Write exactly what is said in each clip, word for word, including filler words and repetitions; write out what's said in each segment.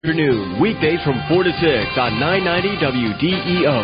Afternoon, weekdays from four to six on nine ninety W D E O.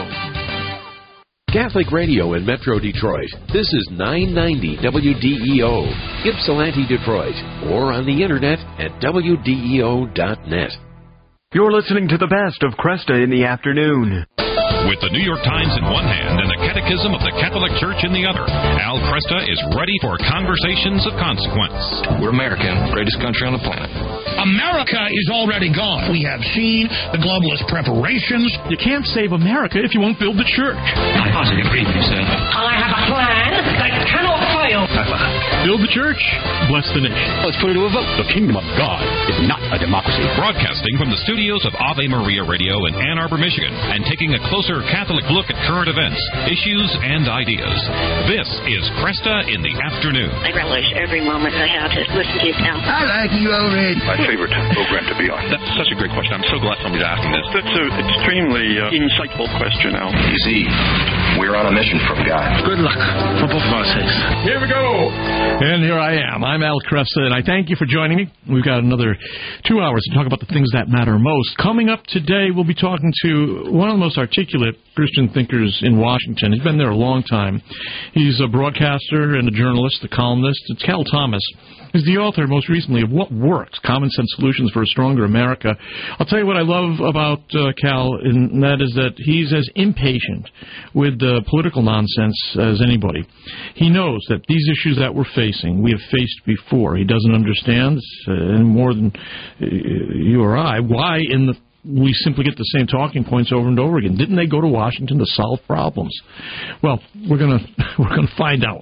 Catholic Radio in Metro Detroit. This is nine ninety W D E O, Ypsilanti, Detroit, or on the internet at W D E O dot net. You're listening to the best of Cresta in the afternoon. With the New York Times in one hand and the Catechism of the Catholic Church in the other, Al Cresta is ready for conversations of consequence. We're American, greatest country on the planet. America is already gone. We have seen the globalist preparations. You can't save America if you won't build the church. I positively agree with you, sir. I have a plan that cannot fail. Build the church, bless the nation. Let's put it to a vote. The kingdom of God is not a democracy. Broadcasting from the studios of Ave Maria Radio in Ann Arbor, Michigan, and taking a closer Catholic look at current events, issues, and ideas. This is Cresta in the Afternoon. I relish every moment I have to listen to you now. I like you already. My favorite program to be on. That's such a great question. I'm so glad somebody's asking this. That's an extremely uh, insightful question, Al. You see, we're on a mission from God. Good luck for both of our sakes. Here we go. And here I am. I'm Al Cresta, and I thank you for joining me. We've got another two hours to talk about the things that matter most. Coming up today, we'll be talking to one of the most articulate Christian thinkers in Washington. He's been there a long time. He's a broadcaster and a journalist, a columnist. It's Cal Thomas. He's the author, most recently, of What Works? Common Sense Solutions for a Stronger America. I'll tell you what I love about uh, Cal, and that is that he's as impatient with the political nonsense as anybody. He knows that these issues that we're facing, we have faced before. He doesn't understand, uh, any more than uh, you or I, why in the we simply get the same talking points over and over again. Didn't they go to Washington to solve problems? Well, we're gonna we're gonna find out.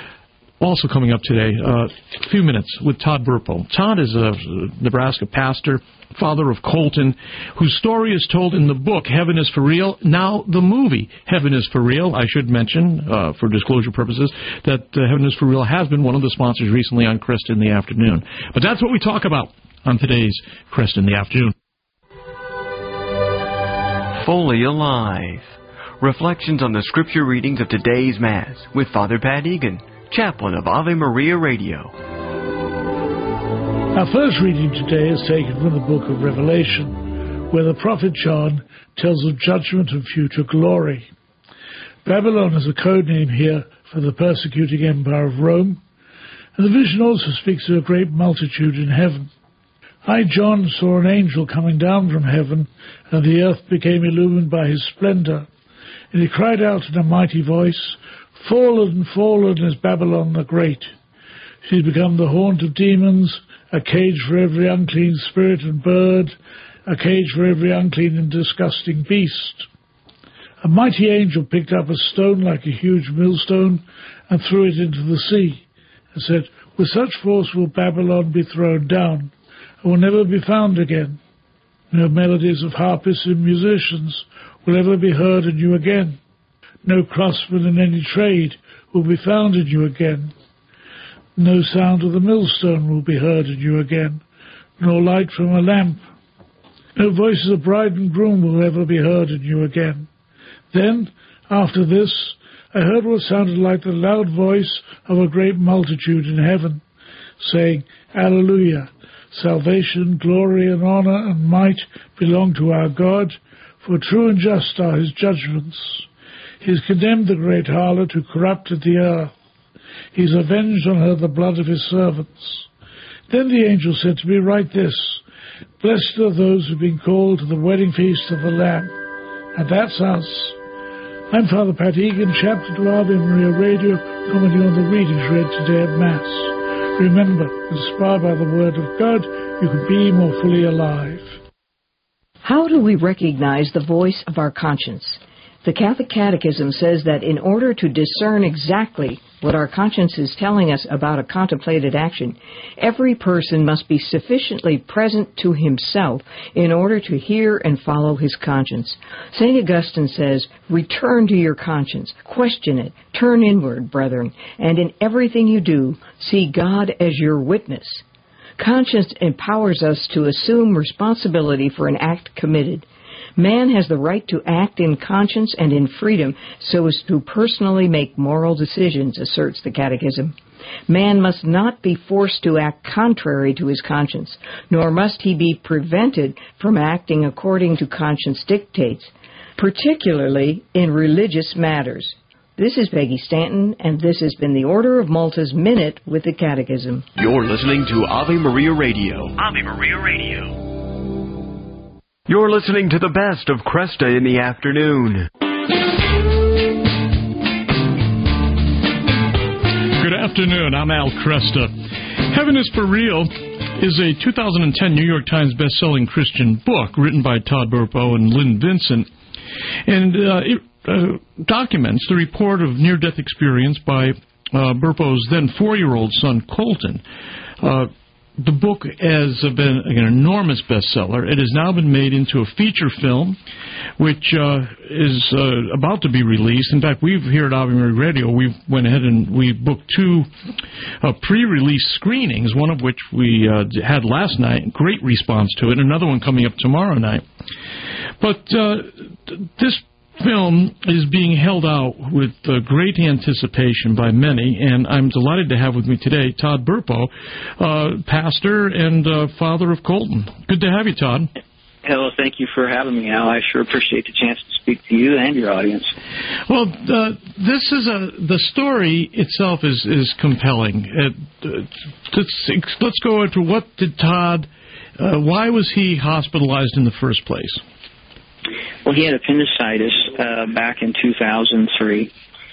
Also coming up today, uh, a few minutes with Todd Burpo. Todd is a Nebraska pastor, father of Colton, whose story is told in the book Heaven is for Real. Now the movie Heaven is for Real. I should mention, uh, for disclosure purposes, that uh, Heaven is for Real has been one of the sponsors recently on Cresta in the Afternoon. But that's what we talk about on today's Cresta in the Afternoon. Fully Alive. Reflections on the scripture readings of today's Mass with Father Pat Egan, chaplain of Ave Maria Radio. Our first reading today is taken from the book of Revelation, where the prophet John tells of judgment and future glory. Babylon is a code name here for the persecuting empire of Rome, and the vision also speaks of a great multitude in heaven. I, John, saw an angel coming down from heaven, and the earth became illumined by his splendor. And he cried out in a mighty voice, "Fallen, fallen is Babylon the Great. She has become the haunt of demons, a cage for every unclean spirit and bird, a cage for every unclean and disgusting beast." A mighty angel picked up a stone like a huge millstone and threw it into the sea, and said, "With such force will Babylon be thrown down, and will never be found again. No melodies of harpists and musicians will ever be heard in you again. No craftsman in any trade will be found in you again. No sound of the millstone will be heard in you again, nor light from a lamp. No voices of bride and groom will ever be heard in you again." Then, after this, I heard what sounded like the loud voice of a great multitude in heaven, saying, "Alleluia! Salvation, glory, and honor, and might belong to our God, for true and just are his judgments. He has condemned the great harlot who corrupted the earth. He has avenged on her the blood of his servants." Then the angel said to me, "Write this, blessed are those who have been called to the wedding feast of the Lamb." And that's us. I'm Father Pat Egan, chaplain to Ave Maria Radio, commenting on the readings read today at Mass. Remember, inspired by the Word of God, you can be more fully alive. How do we recognize the voice of our conscience? The Catholic Catechism says that in order to discern exactly what our conscience is telling us about a contemplated action, every person must be sufficiently present to himself in order to hear and follow his conscience. Saint Augustine says, "Return to your conscience, question it, turn inward, brethren, and in everything you do, see God as your witness." Conscience empowers us to assume responsibility for an act committed. Man has the right to act in conscience and in freedom so as to personally make moral decisions, asserts the Catechism. Man must not be forced to act contrary to his conscience, nor must he be prevented from acting according to conscience dictates, particularly in religious matters. This is Peggy Stanton, and this has been the Order of Malta's Minute with the Catechism. You're listening to Ave Maria Radio. Ave Maria Radio. You're listening to the best of Cresta in the afternoon. Good afternoon. I'm Al Cresta. Heaven is for Real is a two thousand ten New York Times best-selling Christian book written by Todd Burpo and Lynn Vincent. And uh, it uh, documents the report of near-death experience by uh, Burpo's then four-year-old son, Colton. Uh, the book has been an enormous bestseller. It has now been made into a feature film, which uh, is uh, about to be released. In fact, we've here at Ave Maria Radio, we went ahead and we booked two uh, pre-release screenings, one of which we uh, had last night. Great response to it. Another one coming up tomorrow night. But uh, this film is being held out with uh, great anticipation by many, and I'm delighted to have with me today Todd Burpo, uh, pastor and uh, father of Colton. Good to have you, Todd. Hello, thank you for having me, Al. I sure appreciate the chance to speak to you and your audience. Well, uh, this is a the story itself is is compelling. Uh, let's let's go into what did Todd. Uh, why was he hospitalized in the first place? Well, he had appendicitis uh, back in two thousand three,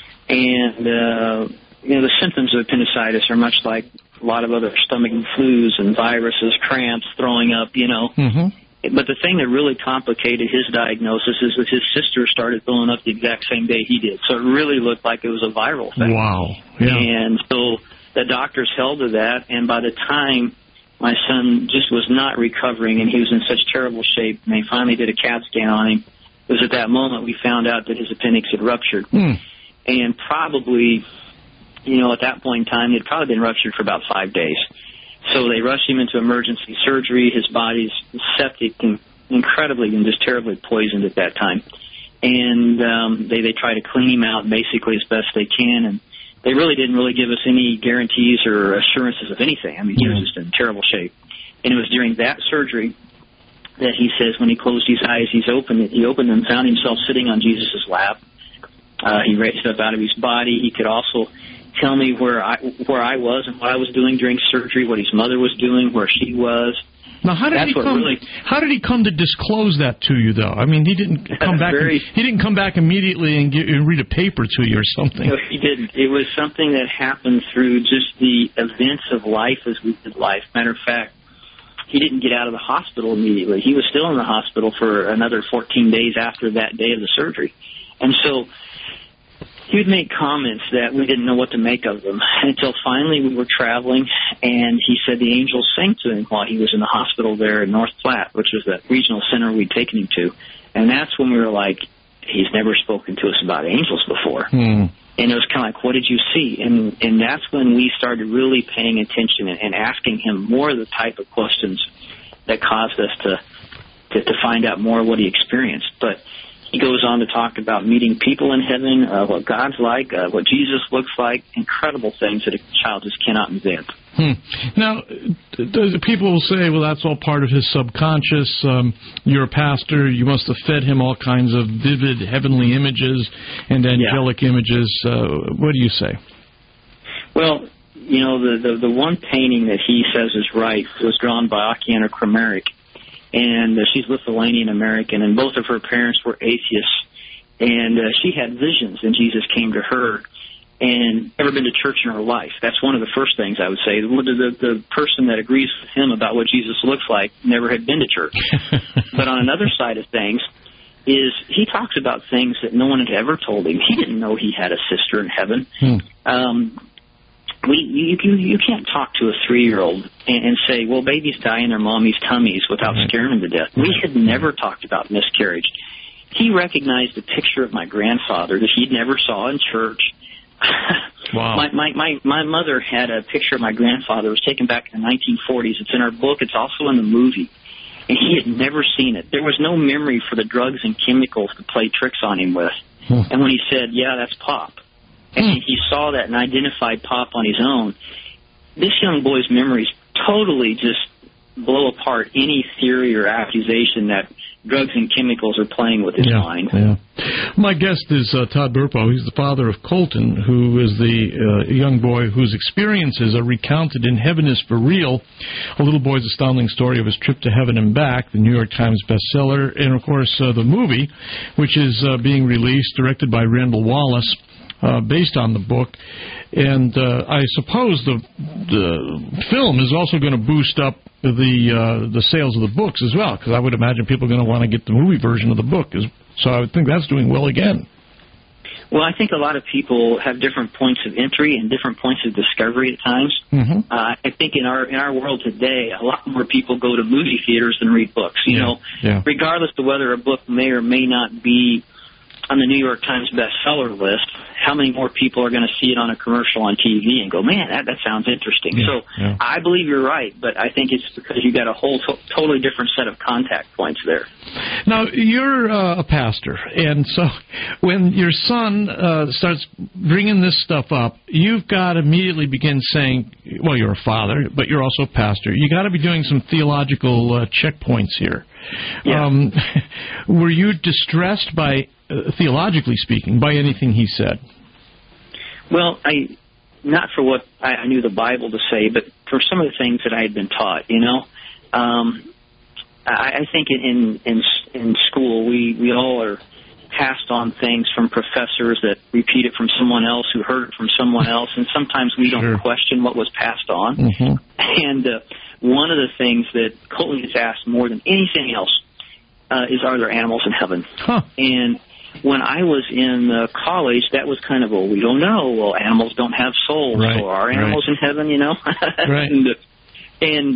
and uh, you know the symptoms of appendicitis are much like a lot of other stomach flus and viruses, cramps, throwing up, you know. Mm-hmm. But the thing that really complicated his diagnosis is that his sister started throwing up the exact same day he did, so it really looked like it was a viral thing. Wow! Yeah. And so the doctors held to that, and by the time my son just was not recovering, and he was in such terrible shape, and they finally did a CAT scan on him. It was at that moment we found out that his appendix had ruptured. Mm. And probably, you know, at that point in time, it had probably been ruptured for about five days. So they rushed him into emergency surgery. His body's septic and incredibly and just terribly poisoned at that time. And um, they, they try to clean him out basically as best they can, and they really didn't really give us any guarantees or assurances of anything. I mean, he was just in terrible shape. And it was during that surgery that he says when he closed his eyes, he's opened it. He opened them, found himself sitting on Jesus' lap. Uh, he raised up out of his body. He could also tell me where I where I was and what I was doing during surgery, what his mother was doing, where she was. Now, how did That's he come? Really, how did he come to disclose that to you, though? I mean, he didn't come back. Very, and, he didn't come back immediately and, get, and read a paper to you or something. No, he didn't. It was something that happened through just the events of life as we did life. Matter of fact, he didn't get out of the hospital immediately. He was still in the hospital for another fourteen days after that day of the surgery, and so he would make comments that we didn't know what to make of them until finally we were traveling, and he said the angels sang to him while he was in the hospital there in North Platte, which was the regional center we'd taken him to. And that's when we were like, he's never spoken to us about angels before. Hmm. And it was kind of like, what did you see? And and that's when we started really paying attention and, and asking him more of the type of questions that caused us to, to, to find out more of what he experienced. But he goes on to talk about meeting people in heaven, uh, what God's like, uh, what Jesus looks like, incredible things that a child just cannot invent. Hmm. Now, the people will say, well, that's all part of his subconscious. Um, you're a pastor. You must have fed him all kinds of vivid heavenly images and angelic yeah. images. Uh, what do you say? Well, you know, the, the, the one painting that he says is right was drawn by Okeana Kramaric. And uh, she's Lithuanian-American, and both of her parents were atheists. And uh, she had visions, and Jesus came to her, and never been to church in her life. That's one of the first things I would say. The, the, the person that agrees with him about what Jesus looks like never had been to church. But on another side of things is he talks about things that no one had ever told him. He didn't know he had a sister in heaven. Hmm. Um We, you, you, you can't talk to a three-year-old and, and say, well, babies die in their mommy's tummies without mm-hmm. scaring them to death. We had never talked about miscarriage. He recognized a picture of my grandfather that he'd never saw in church. Wow. my, my, my, my mother had a picture of my grandfather. It was taken back in the nineteen forties. It's in our book. It's also in the movie. and he had never seen it. There was no memory for the drugs and chemicals to play tricks on him with. Hmm. And when he said, yeah, that's pop, and hmm. he saw that and identified pop on his own, this young boy's memories totally just blow apart any theory or accusation that drugs and chemicals are playing with his yeah, mind. Yeah. My guest is uh, Todd Burpo. He's the father of Colton, who is the uh, young boy whose experiences are recounted in Heaven is for Real, a little boy's astounding story of his trip to heaven and back, the New York Times bestseller, and, of course, uh, the movie, which is uh, being released, directed by Randall Wallace, uh, based on the book. And uh, I suppose the the film is also going to boost up the uh, the sales of the books as well, because I would imagine people are going to want to get the movie version of the book. So I would think that's doing well again. Well, I think a lot of people have different points of entry and different points of discovery at times. Mm-hmm. Uh, I think in our in our world today, a lot more people go to movie theaters than read books. You yeah. know, yeah. regardless of whether a book may or may not be on the New York Times bestseller list, how many more people are going to see it on a commercial on T V and go, man, that, that sounds interesting. Yeah, so yeah. I believe you're right, but I think it's because you got a whole to- totally different set of contact points there. Now, you're uh, a pastor, and so when your son uh, starts bringing this stuff up, you've got to immediately begin saying, well, you're a father, but you're also a pastor. You got to be doing some theological uh, checkpoints here. Yeah. Um, were you distressed by, uh, theologically speaking, by anything he said? Well, I not for what I, I knew the Bible to say, but for some of the things that I had been taught. You know, um, I, I think in in in school we we all are passed on things from professors that repeat it from someone else who heard it from someone else, and sometimes we don't sure. question what was passed on. Mm-hmm. And uh, one of the things that Colton gets asked more than anything else uh, is, are there animals in heaven? Huh. And when I was in uh, college, that was kind of, well, we don't know. Well, animals don't have souls, right, so are animals right. in heaven, you know? right. and, and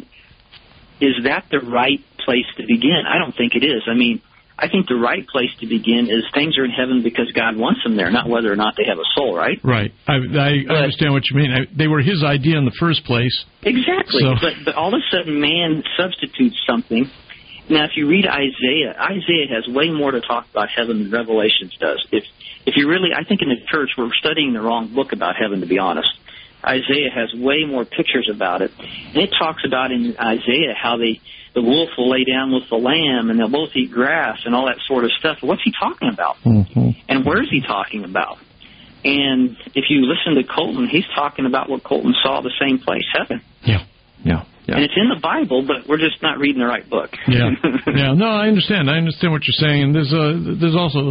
is that the right place to begin? I don't think it is. I mean, I think the right place to begin is things are in heaven because God wants them there, not whether or not they have a soul, right? Right. I, I but, understand what you mean. I, they were his idea in the first place. Exactly. So. But, but all of a sudden man substitutes something. Now, if you read Isaiah, Isaiah has way more to talk about heaven than Revelations does. If if you really, I think in the church we're studying the wrong book about heaven, to be honest. Isaiah has way more pictures about it. And it talks about in Isaiah how they, the wolf will lay down with the lamb and they'll both eat grass and all that sort of stuff. What's he talking about? Mm-hmm. And where is he talking about? And if you listen to Colton, he's talking about what Colton saw, the same place, heaven. Yeah, yeah. Yeah. And it's in the Bible, but we're just not reading the right book. yeah, yeah. No, I understand. I understand what you're saying. And there's a, there's also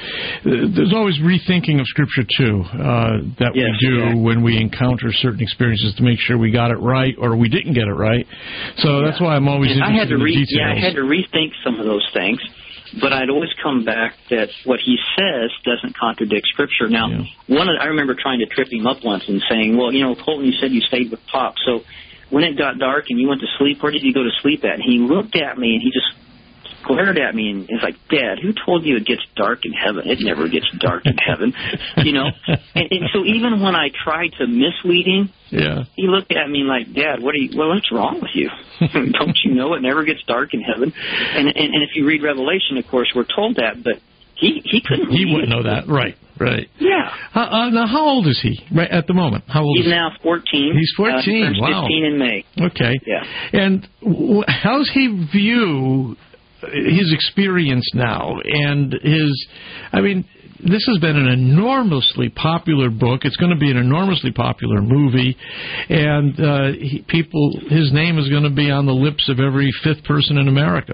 uh, there's always rethinking of Scripture too uh, that yes, we do yeah. when we encounter certain experiences to make sure we got it right or we didn't get it right. So yeah. that's why I'm always and interested I had to in the re- details. Yeah, I had to rethink some of those things. But I'd always come back that what he says doesn't contradict Scripture. Now, yeah. one of, I remember trying to trip him up once and saying, well, you know, Colton, you said you stayed with Pop, so when it got dark and you went to sleep, where did you go to sleep at? And he looked at me and he just glared at me and was like, Dad, who told you it gets dark in heaven? It never gets dark in heaven, you know? And, and so even when I tried to mislead him, yeah. he looked at me like, Dad, what are you, well, what's wrong with you? Don't you know it never gets dark in heaven? And, and, and if you read Revelation, of course, we're told that, but he, he couldn't He read wouldn't it. know that, right. Right. Yeah. Uh, uh, now, how old is he right at the moment? How old He's is he? now fourteen. He's fourteen. Uh, he wow. fifteen in May. Okay. Yeah. And w- how does he view his experience now and his? I mean, this has been an enormously popular book. It's going to be an enormously popular movie, and uh, he, people, his name is going to be on the lips of every fifth person in America.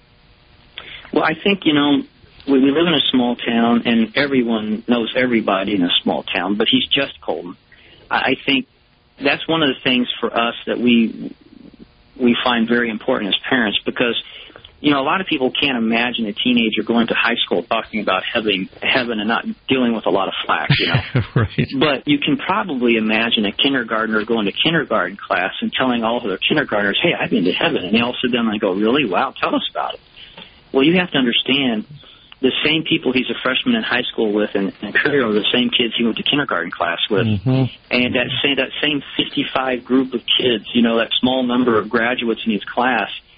Well, I think you know. We live in a small town, and everyone knows everybody in a small town, but he's just Colton. I think that's one of the things for us that we we find very important as parents because, you know, a lot of people can't imagine a teenager going to high school talking about heaven, heaven and not dealing with a lot of flack, you know. Right. But you can probably imagine a kindergartner going to kindergarten class and telling all of their kindergartners, hey, I've been to heaven. And they all sit down and go, really? Wow, tell us about it. Well, you have to understand the same people he's a freshman in high school with and, and Curry are the same kids he went to kindergarten class with. Mm-hmm. And that same, that same fifty-five group of kids, you know, that small number of graduates in his class,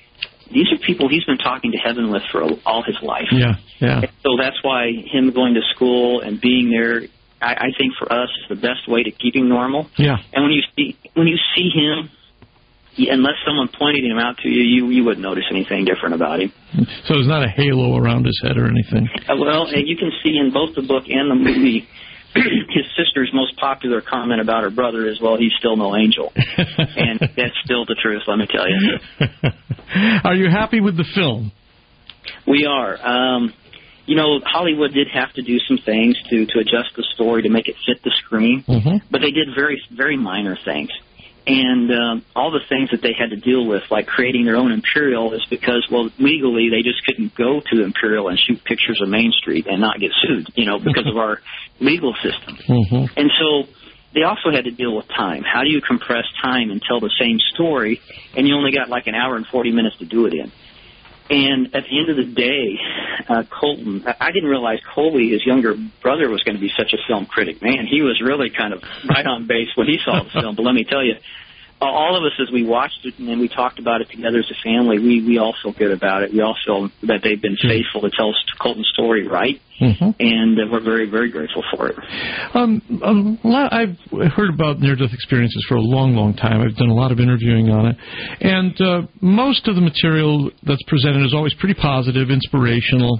these are people he's been talking to heaven with for all his life. Yeah, yeah. And so that's why him going to school and being there, I, I think for us is the best way to keep him normal. Yeah. And when you see when you see him, unless someone pointed him out to you, you you wouldn't notice anything different about him. So there's not a halo around his head or anything. Uh, well, and you can see in both the book and the movie, his sister's most popular comment about her brother is, well, he's still no angel. And that's still the truth, let me tell you. Are you happy with the film? We are. Um, you know, Hollywood did have to do some things to, to adjust the story to make it fit the screen, mm-hmm. but they did very, very minor things. And um, all the things that they had to deal with, like creating their own Imperial, is because, well, legally they just couldn't go to Imperial and shoot pictures of Main Street and not get sued, you know, because of our legal system. Mm-hmm. And so they also had to deal with time. How do you compress time and tell the same story, and you only got like an hour and forty minutes to do it in? And at the end of the day, uh, Colton, I didn't realize Colby, his younger brother, was going to be such a film critic. Man, he was really kind of right on base when he saw the film. But let me tell you, all of us, as we watched it and we talked about it together as a family, we, we all feel good about it. We all feel that they've been faithful to tell Colton's story right, mm-hmm. and uh, we're very, very grateful for it. Um, um, I've heard about near-death experiences for a long, long time. I've done a lot of interviewing on it, and uh, most of the material that's presented is always pretty positive, inspirational,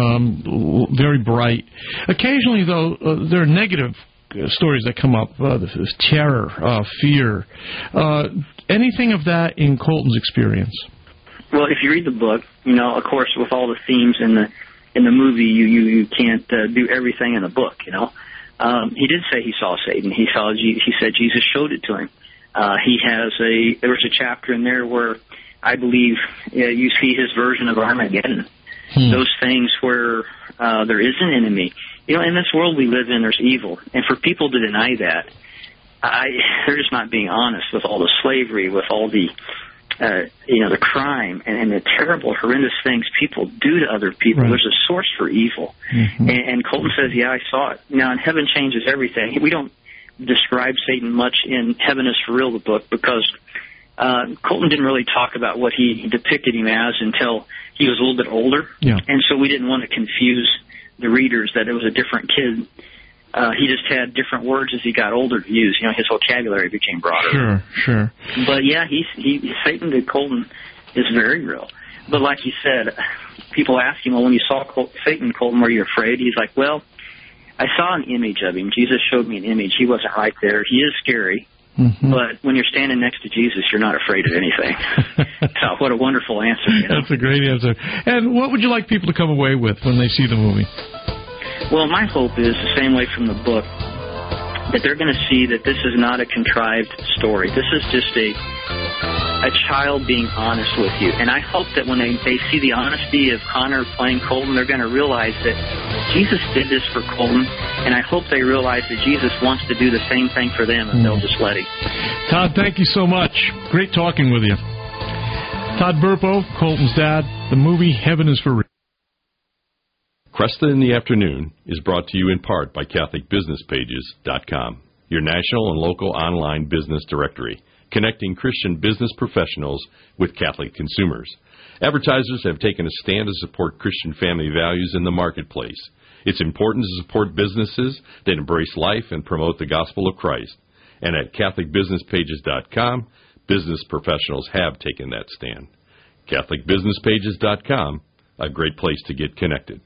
um, very bright. Occasionally, though, uh, there are negative stories that come up, uh, this is terror, uh, fear, uh, anything of that in Colton's experience? Well, if you read the book, you know, of course, with all the themes in the in the movie, you you, you can't uh, do everything in the book, you know. Um, he did say he saw Satan. He saw. He said Jesus showed it to him. Uh, he has a. There was a chapter in there where I believe uh, you see his version of Armageddon. Hmm. Those things where uh, there is an enemy. You know, in this world we live in, there's evil. And for people to deny that, I, they're just not being honest with all the slavery, with all the, uh, you know, the crime and, and the terrible, horrendous things people do to other people. Right. There's a source for evil. Mm-hmm. And, and Colton says, yeah, I saw it. Now, in Heaven Changes Everything, we don't describe Satan much in Heaven is For Real, the book, because uh, Colton didn't really talk about what he depicted him as until he was a little bit older. Yeah. And so we didn't want to confuse the readers that it was a different kid. Uh, he just had different words as he got older to use. You know, his vocabulary became broader. Sure, sure. But yeah, he's, he Satan to Colton is very real. But like you said, people ask him, well, when you saw Col- Satan, Colton, were you afraid? He's like, well, I saw an image of him. Jesus showed me an image. He wasn't right there. He is scary. Mm-hmm. But when you're standing next to Jesus, you're not afraid of anything. So what a wonderful answer. You know? That's a great answer. And what would you like people to come away with when they see the movie? Well, my hope is, the same way from the book, that they're going to see that this is not a contrived story. This is just a a child being honest with you. And I hope that when they, they see the honesty of Connor playing Colton, they're going to realize that Jesus did this for Colton, and I hope they realize that Jesus wants to do the same thing for them, and mm. they'll just let him. Todd, thank you so much. Great talking with you. Todd Burpo, Colton's dad, the movie Heaven is For Real. Cresta in the Afternoon is brought to you in part by Catholic Business Pages dot com, your national and local online business directory, connecting Christian business professionals with Catholic consumers. Advertisers have taken a stand to support Christian family values in the marketplace. It's important to support businesses that embrace life and promote the gospel of Christ. And at Catholic Business Pages dot com, business professionals have taken that stand. Catholic Business Pages dot com, a great place to get connected.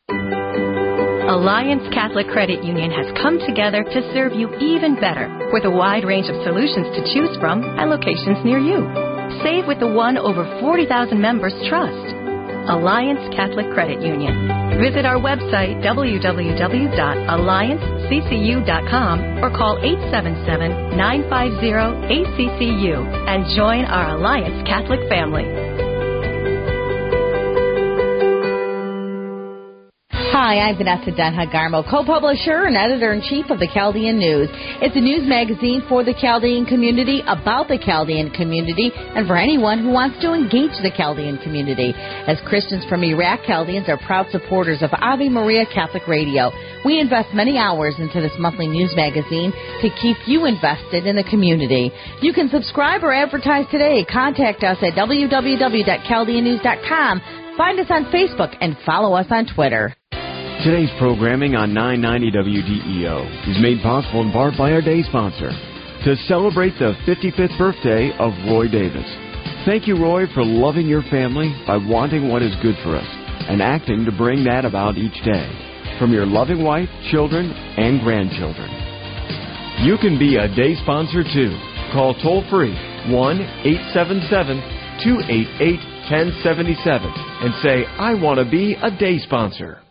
Alliance Catholic Credit Union has come together to serve you even better with a wide range of solutions to choose from at locations near you. Save with the one over forty thousand members trust. Alliance Catholic Credit Union. Visit our website, w w w dot alliance c c u dot com, or call eight seven seven, nine five zero, A C C U and join our Alliance Catholic family. Hi, Hi, I'm Vanessa Denha-Garmo, co-publisher and editor-in-chief of the Chaldean News. It's a news magazine for the Chaldean community, about the Chaldean community, and for anyone who wants to engage the Chaldean community. As Christians from Iraq, Chaldeans are proud supporters of Ave Maria Catholic Radio. We invest many hours into this monthly news magazine to keep you invested in the community. You can subscribe or advertise today. Contact us at w w w dot chaldean news dot com. Find us on Facebook and follow us on Twitter. Today's programming on nine ninety W D E O is made possible in part by our day sponsor to celebrate the fifty-fifth birthday of Roy Davis. Thank you, Roy, for loving your family by wanting what is good for us and acting to bring that about each day from your loving wife, children, and grandchildren. You can be a day sponsor, too. Call toll-free one eight seven seven, two eight eight, one zero seven seven and say, I want to be a day sponsor.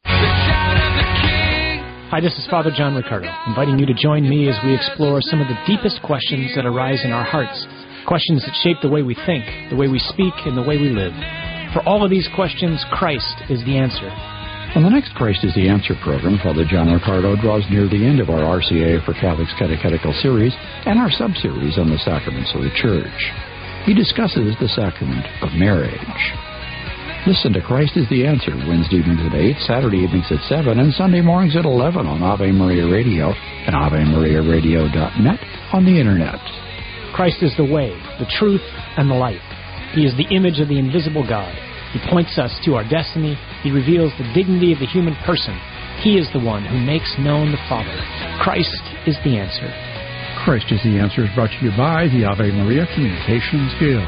Hi, this is Father John Riccardo, inviting you to join me as we explore some of the deepest questions that arise in our hearts, questions that shape the way we think, the way we speak, and the way we live. For all of these questions, Christ is the answer. On the next Christ is the Answer program, Father John Riccardo draws near the end of our R C A for Catholics Catechetical series and our sub-series on the sacraments of the Church. He discusses the sacrament of marriage. Listen to Christ is the Answer Wednesday evenings at eight, Saturday evenings at seven, and Sunday mornings at eleven on Ave Maria Radio and ave maria radio dot net on the Internet. Christ is the way, the truth, and the life. He is the image of the invisible God. He points us to our destiny. He reveals the dignity of the human person. He is the one who makes known the Father. Christ is the answer. Christ is the Answer is brought to you by the Ave Maria Communications Guild.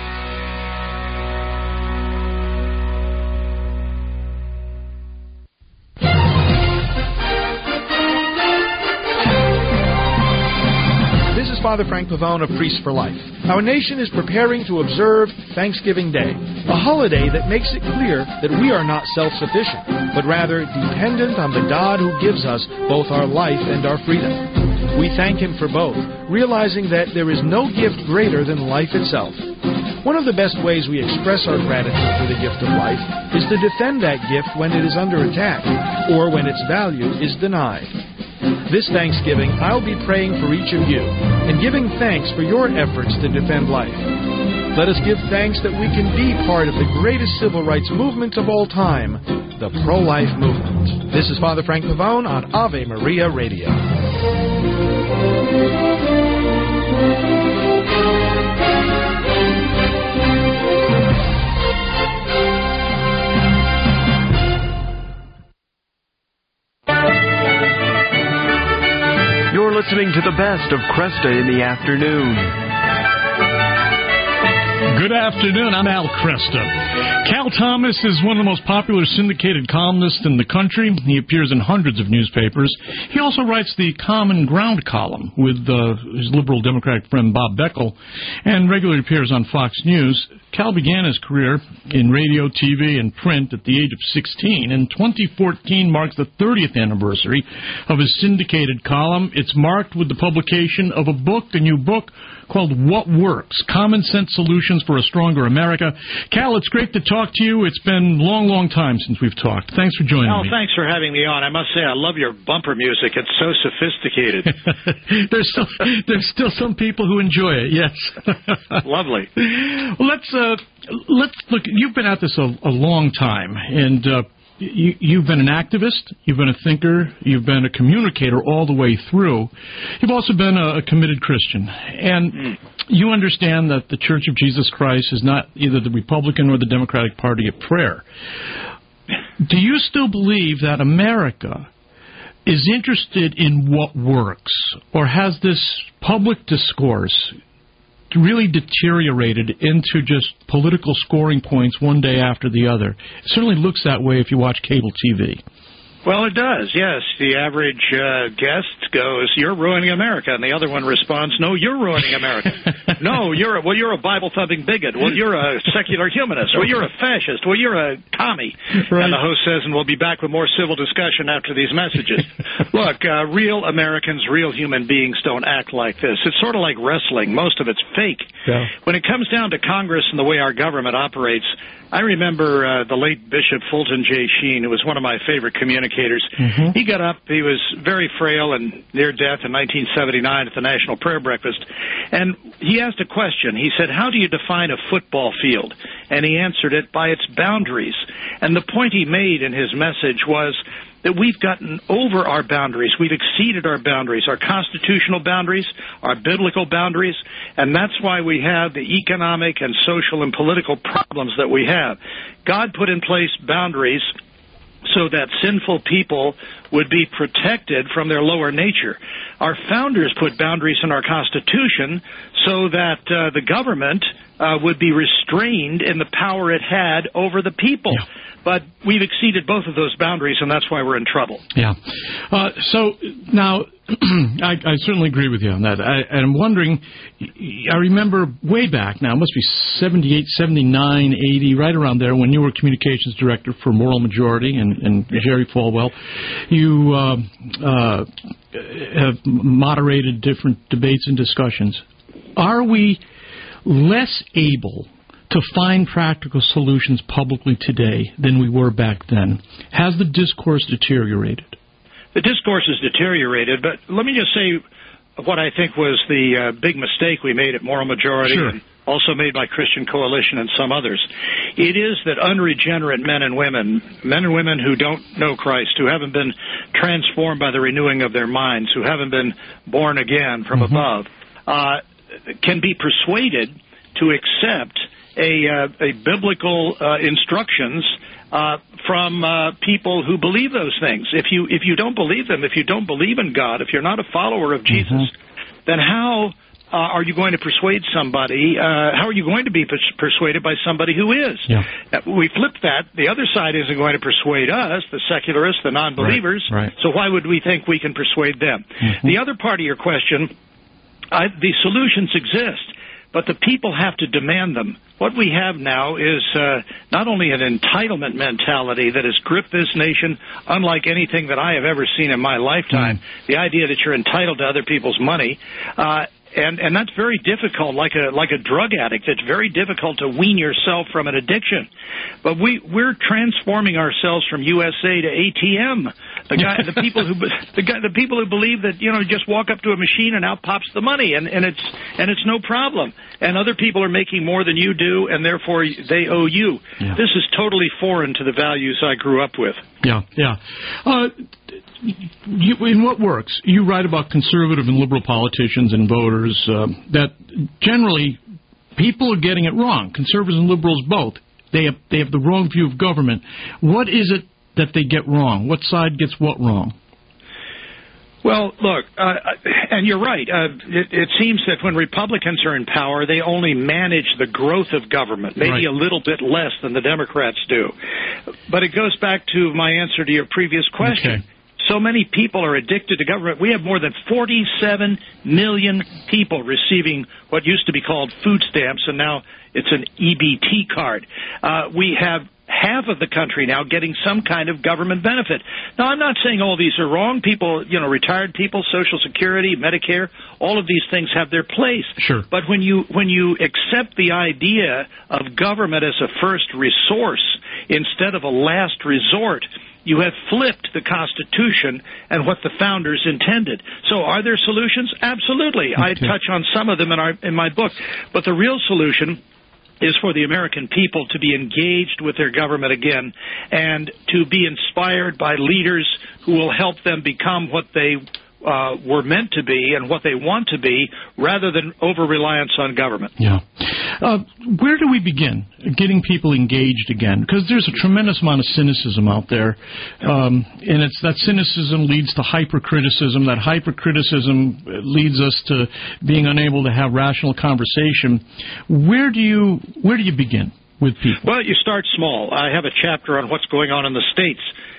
Father Frank Pavone of Priests for Life. Our nation is preparing to observe Thanksgiving Day, a holiday that makes it clear that we are not self-sufficient, but rather dependent on the God who gives us both our life and our freedom. We thank Him for both, realizing that there is no gift greater than life itself. One of the best ways we express our gratitude for the gift of life is to defend that gift when it is under attack, or when its value is denied. This Thanksgiving, I'll be praying for each of you and giving thanks for your efforts to defend life. Let us give thanks that we can be part of the greatest civil rights movement of all time, the pro-life movement. This is Father Frank Pavone on Ave Maria Radio. You're listening to the best of Cresta in the afternoon. Good afternoon. I'm Al Cresta. Cal Thomas is one of the most popular syndicated columnists in the country. He appears in hundreds of newspapers. He also writes the Common Ground column with uh, his liberal Democratic friend Bob Beckel and regularly appears on Fox News. Cal began his career in radio, T V, and print at the age of sixteen, and twenty fourteen marks the thirtieth anniversary of his syndicated column. It's marked with the publication of a book, a new book, called What Works? Common Sense Solutions for a Stronger America. Cal, it's great to talk to you. It's been a long, long time since we've talked. Thanks for joining oh, me. Oh, thanks for having me on. I must say, I love your bumper music. It's so sophisticated. there's, still, there's still some people who enjoy it, yes. Lovely. Well, let's, uh, let's look. You've been at this a, a long time, and uh, You, you've been an activist, you've been a thinker, you've been a communicator all the way through. You've also been a, a committed Christian. And mm. you understand that the Church of Jesus Christ is not either the Republican or the Democratic Party of prayer. Do you still believe that America is interested in what works, or has this public discourse really deteriorated into just political scoring points one day after the other? It certainly looks that way if you watch cable T V. Well, it does, yes. The average uh, guest goes, "You're ruining America," and the other one responds, "No, you're ruining America." "No, you're a, well, you're a Bible-thumping bigot. Well, you're a secular humanist. Well, you're a fascist. Well, you're a commie." Right. And the host says, and we'll be back with more civil discussion after these messages. Look, uh, real Americans, real human beings don't act like this. It's sort of like wrestling. Most of it's fake. Yeah. When it comes down to Congress and the way our government operates, I remember uh, the late Bishop Fulton J. Sheen, who was one of my favorite communicators. Mm-hmm. He got up. He was very frail and near death in nineteen seventy-nine at the National Prayer Breakfast. And he asked a question. He said, "How do you define a football field?" And he answered it by its boundaries. And the point he made in his message was that we've gotten over our boundaries. We've exceeded our boundaries, our constitutional boundaries, our biblical boundaries, and that's why we have the economic and social and political problems that we have. God put in place boundaries so that sinful people would be protected from their lower nature. Our founders put boundaries in our Constitution so that uh, the government uh, would be restrained in the power it had over the people. Yeah. But we've exceeded both of those boundaries, and that's why we're in trouble. Yeah. Uh, so now, I, I certainly agree with you on that. I, and I'm wondering, I remember way back now, it must be seventy-eight, seventy-nine, eighty, right around there, when you were communications director for Moral Majority and, and Jerry Falwell. You uh, uh, have moderated different debates and discussions. Are we less able to find practical solutions publicly today than we were back then? Has the discourse deteriorated? The discourse has deteriorated, but let me just say what I think was the uh, big mistake we made at Moral Majority, sure, and also made by Christian Coalition and some others. It is that unregenerate men and women, men and women who don't know Christ, who haven't been transformed by the renewing of their minds, who haven't been born again from mm-hmm. above, uh, can be persuaded to accept a, uh, a biblical uh, instructions uh, from uh, people who believe those things. If you if you don't believe them, if you don't believe in God, if you're not a follower of Jesus, mm-hmm. then how uh, are you going to persuade somebody? Uh, how are you going to be pers- persuaded by somebody who is? Yeah. Uh, we flipped that. The other side isn't going to persuade us, the secularists, the non-believers. Right, right. So why would we think we can persuade them? Mm-hmm. The other part of your question, I, the solutions exist, but the people have to demand them. What we have now is uh, not only an entitlement mentality that has gripped this nation unlike anything that I have ever seen in my lifetime, mm. the idea that you're entitled to other people's money, uh, and, and that's very difficult, like a like a drug addict. It's very difficult to wean yourself from an addiction. But we, we're transforming ourselves from U S A to A T M. The guy, the people who, the guy, the people who believe that, you know, just walk up to a machine and out pops the money, and, and it's and it's no problem. And other people are making more than you do, and therefore they owe you. Yeah. This is totally foreign to the values I grew up with. Yeah, yeah. Uh, you, in what works, you write about conservative and liberal politicians and voters uh, that generally people are getting it wrong. Conservatives and liberals both. They have they have the wrong view of government. What is it that they get wrong? What side gets what wrong? Well, look, uh, and you're right. Uh, it, it seems that when Republicans are in power, they only manage the growth of government, maybe right. a little bit less than the Democrats do. But it goes back to my answer to your previous question. Okay. So many people are addicted to government. We have more than forty-seven million people receiving what used to be called food stamps, and now it's an E B T card. Uh, we have half of the country now getting some kind of government benefit. Now, I'm not saying all these are wrong. People, you know, retired people, Social Security, Medicare, all of these things have their place. Sure. But when you when you accept the idea of government as a first resource instead of a last resort, you have flipped the Constitution and what the founders intended. So are there solutions? Absolutely. Okay. I touch on some of them in, our, in my book. But the real solution is for the American people to be engaged with their government again and to be inspired by leaders who will help them become what they uh, were meant to be and what they want to be, rather than over-reliance on government. Yeah. Uh, where do we begin getting people engaged again? Because there's a tremendous amount of cynicism out there, um, and it's that cynicism leads to hypercriticism. That hypercriticism leads us to being unable to have rational conversation. Where do you where do you begin with people? Well, you start small. I have a chapter on what's going on in the states.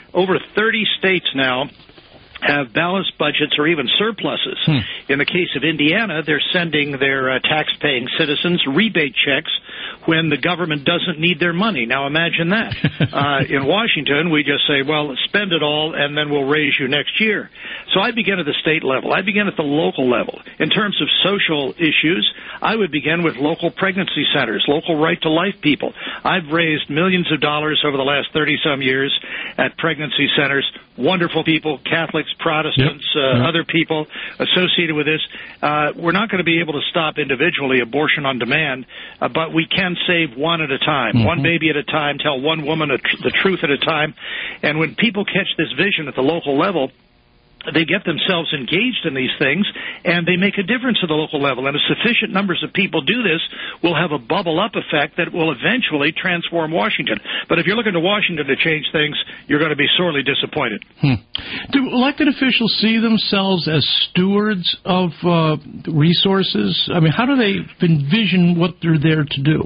over thirty states now have balanced budgets or even surpluses. Hmm. In the case of Indiana, they're sending their uh, tax-paying citizens rebate checks when the government doesn't need their money. Now imagine that. uh, in Washington, we just say, well, spend it all and then we'll raise you next year. So I begin at the state level. I begin at the local level. In terms of social issues, I would begin with local pregnancy centers, local right-to-life people. I've raised millions of dollars over the last thirty-some years at pregnancy centers. Wonderful people, Catholics, Protestants, yep. Uh, yep. other people associated with this. Uh, we're not going to be able to stop individually abortion on demand, uh, but we can save one at a time, mm-hmm. one baby at a time, tell one woman a tr- the truth at a time. And when people catch this vision at the local level, they get themselves engaged in these things, and they make a difference at the local level. And if sufficient numbers of people do this, we'll have a bubble-up effect that will eventually transform Washington. But if you're looking to Washington to change things, you're going to be sorely disappointed. Hmm. Do elected officials see themselves as stewards of uh, resources? I mean, how do they envision what they're there to do?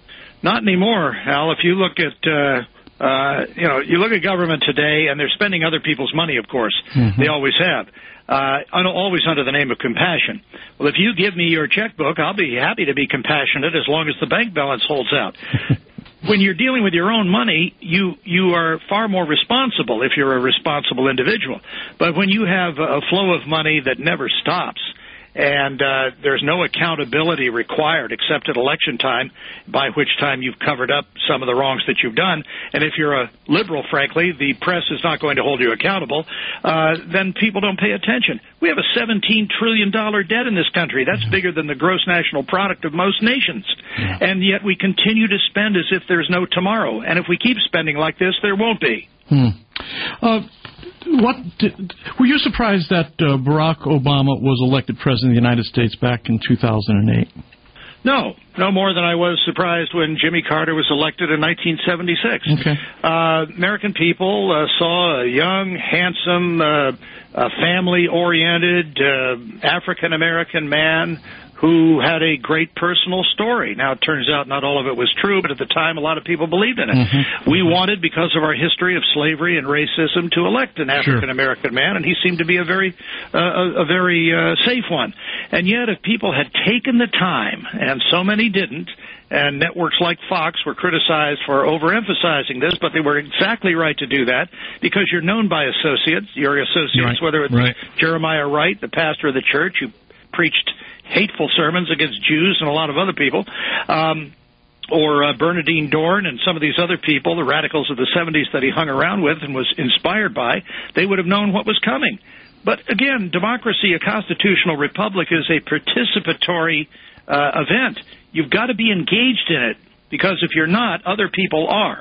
Not anymore, Al. If you look at... Uh, Uh, you know, you look at government today, and they're spending other people's money, of course. Mm-hmm. They always have. Uh, always under the name of compassion. Well, if you give me your checkbook, I'll be happy to be compassionate as long as the bank balance holds out. When you're dealing with your own money, you, you are far more responsible if you're a responsible individual. But when you have a flow of money that never stops, and uh, there's no accountability required except at election time, by which time you've covered up some of the wrongs that you've done. And if you're a liberal, frankly, the press is not going to hold you accountable, uh, then people don't pay attention. We have a seventeen trillion dollars debt in this country. That's bigger than the gross national product of most nations. Yeah. And yet we continue to spend as if there's no tomorrow. And if we keep spending like this, there won't be. Hmm. Uh, What did, were you surprised that uh, Barack Obama was elected president of the United States back in two thousand eight? No, no more than I was surprised when Jimmy Carter was elected in nineteen seventy-six. Okay. Uh, American people uh, saw a young, handsome, uh, uh, family-oriented uh, African-American man who had a great personal story. Now, it turns out not all of it was true, but at the time, a lot of people believed in it. Mm-hmm. We wanted, because of our history of slavery and racism, to elect an African-American man, and he seemed to be a very, uh, a, a very uh, safe one. And yet, if people had taken the time, and so many didn't, and networks like Fox were criticized for overemphasizing this, but they were exactly right to do that, because you're known by associates, your associates, right. whether it's right. Jeremiah Wright, the pastor of the church, who preached hateful sermons against Jews and a lot of other people, um, or uh, Bernardine Dorn and some of these other people, the radicals of the seventies that he hung around with and was inspired by, they would have known what was coming. But again, democracy, a constitutional republic, is a participatory uh, event. You've got to be engaged in it, because if you're not, other people are.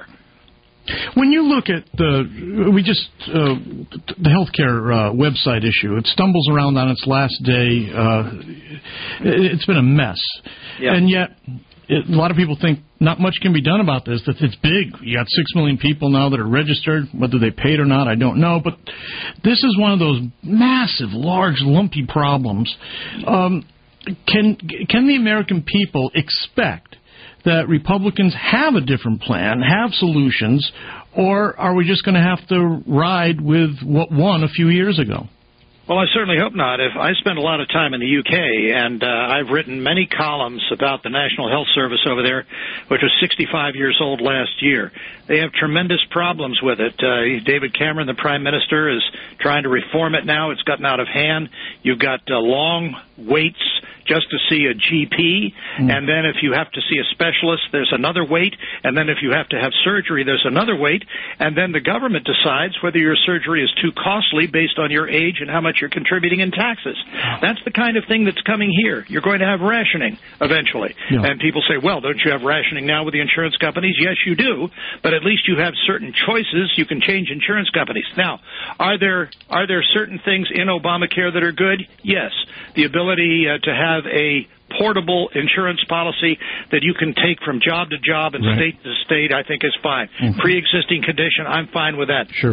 When you look at the, we just, uh, the healthcare uh, website issue, it stumbles around on its last day. Uh, it's been a mess. Yeah. And yet, it, a lot of people think not much can be done about this, that it's big. You got six million people now that are registered. Whether they paid or not, I don't know. But this is one of those massive, large, lumpy problems. Um, can can the American people expect that Republicans have a different plan, have solutions, or are we just going to have to ride with what won a few years ago? Well, I certainly hope not. If I spent a lot of time in the U K, and uh, I've written many columns about the National Health Service over there, which was sixty-five years old last year. They have tremendous problems with it. Uh, David Cameron, the Prime Minister, is trying to reform it now. It's gotten out of hand. You've got uh, long waits just to see a G P, mm. and then if you have to see a specialist, there's another wait, and then if you have to have surgery, there's another wait, and then the government decides whether your surgery is too costly based on your age and how much you're contributing in taxes. That's the kind of thing that's coming here. You're going to have rationing eventually. Yeah. And people say, well, don't you have rationing now with the insurance companies? Yes, you do, but at least you have certain choices. You can change insurance companies. Now, are there are there certain things in Obamacare that are good? Yes. The ability uh, to have a portable insurance policy that you can take from job to job and right. state to state, I think is fine. Mm-hmm. Pre-existing condition, I'm fine with that. Sure.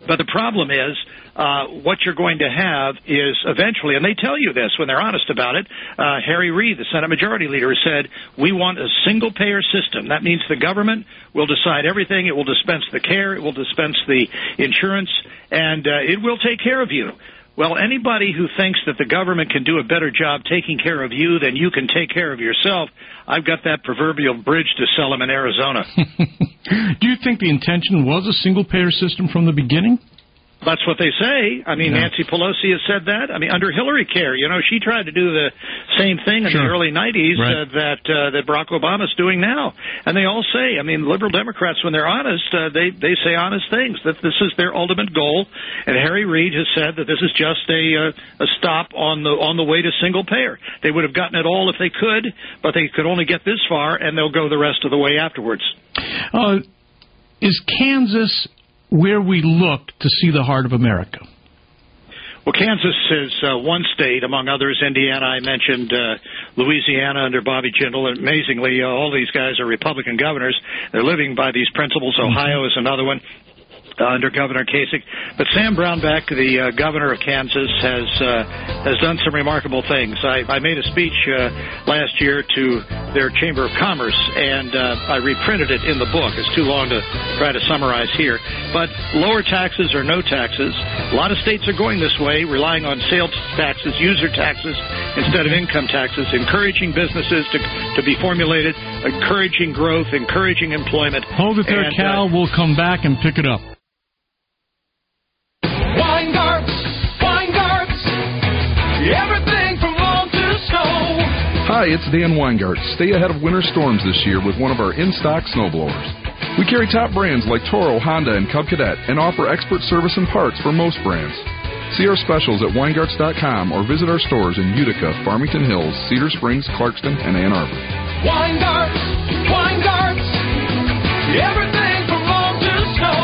But the problem is, uh, what you're going to have is eventually, and they tell you this when they're honest about it, uh, Harry Reid, the Senate Majority Leader, said, we want a single-payer system. That means the government will decide everything. It will dispense the care. It will dispense the insurance, and uh, it will take care of you. Well, anybody who thinks that the government can do a better job taking care of you than you can take care of yourself, I've got that proverbial bridge to sell them in Arizona. Do you think the intention was a single-payer system from the beginning? That's what they say. I mean, yeah. Nancy Pelosi has said that. I mean, under Hillary Care, you know, she tried to do the same thing in sure. the early nineties right. uh, that uh, that Barack Obama's doing now. And they all say, I mean, liberal Democrats, when they're honest, uh, they, they say honest things, that this is their ultimate goal. And Harry Reid has said that this is just a uh, a stop on the on the way to single payer. They would have gotten it all if they could, but they could only get this far, and they'll go the rest of the way afterwards. Uh, is Kansas where we look to see the heart of America? Well, Kansas is uh, one state, among others. Indiana, I mentioned, uh, Louisiana under Bobby Jindal. Amazingly, uh, all these guys are Republican governors. They're living by these principles. Ohio is another one. Uh, under Governor Kasich. But Sam Brownback, the uh, governor of Kansas, has uh, has done some remarkable things. I, I made a speech uh, last year to their Chamber of Commerce, and uh, I reprinted it in the book. It's too long to try to summarize here. But lower taxes or no taxes. A lot of states are going this way, relying on sales taxes, user taxes, instead of income taxes, encouraging businesses to, to be formulated, encouraging growth, encouraging employment. Hold it there, and, Cal. Uh, we'll come back and pick it up. Weingarts, Weingarts, everything from lawn to snow. Hi, it's Dan Weingart. Stay ahead of winter storms this year with one of our in-stock snowblowers. We carry top brands like Toro, Honda, and Cub Cadet and offer expert service and parts for most brands. See our specials at Weingarts dot com or visit our stores in Utica, Farmington Hills, Cedar Springs, Clarkston, and Ann Arbor. Weingarts, Weingarts, everything from lawn to snow.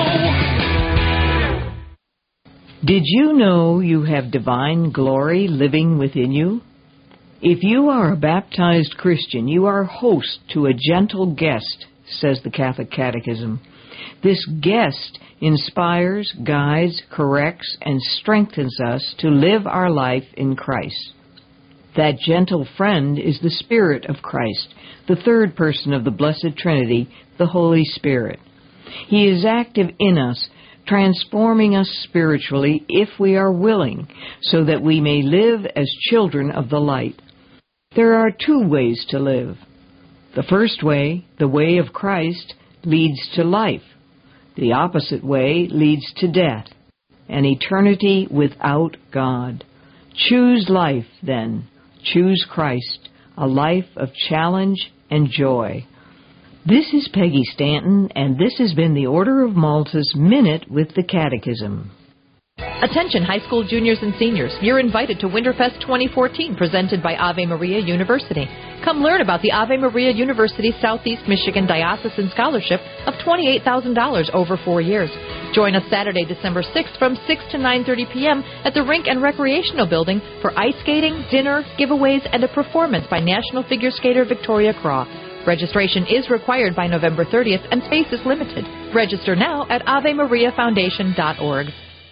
Did you know you have divine glory living within you? If you are a baptized Christian, you are host to a gentle guest, says the Catholic Catechism. This guest inspires, guides, corrects, and strengthens us to live our life in Christ. That gentle friend is the Spirit of Christ, the third person of the Blessed Trinity, the Holy Spirit. He is active in us, transforming us spiritually if we are willing, so that we may live as children of the light. There are two ways to live. The first way, the way of Christ, leads to life. The opposite way leads to death, an eternity without God. Choose life, then. Choose Christ, a life of challenge and joy. This is Peggy Stanton, and this has been the Order of Malta's Minute with the Catechism. Attention high school juniors and seniors, you're invited to Winterfest twenty fourteen presented by Ave Maria University. Come learn about the Ave Maria University Southeast Michigan Diocesan Scholarship of twenty-eight thousand dollars over four years. Join us Saturday, December sixth from six to nine thirty p.m. at the Rink and Recreational Building for ice skating, dinner, giveaways, and a performance by national figure skater Victoria Craw. Registration is required by November thirtieth and space is limited. Register now at ave maria foundation dot org.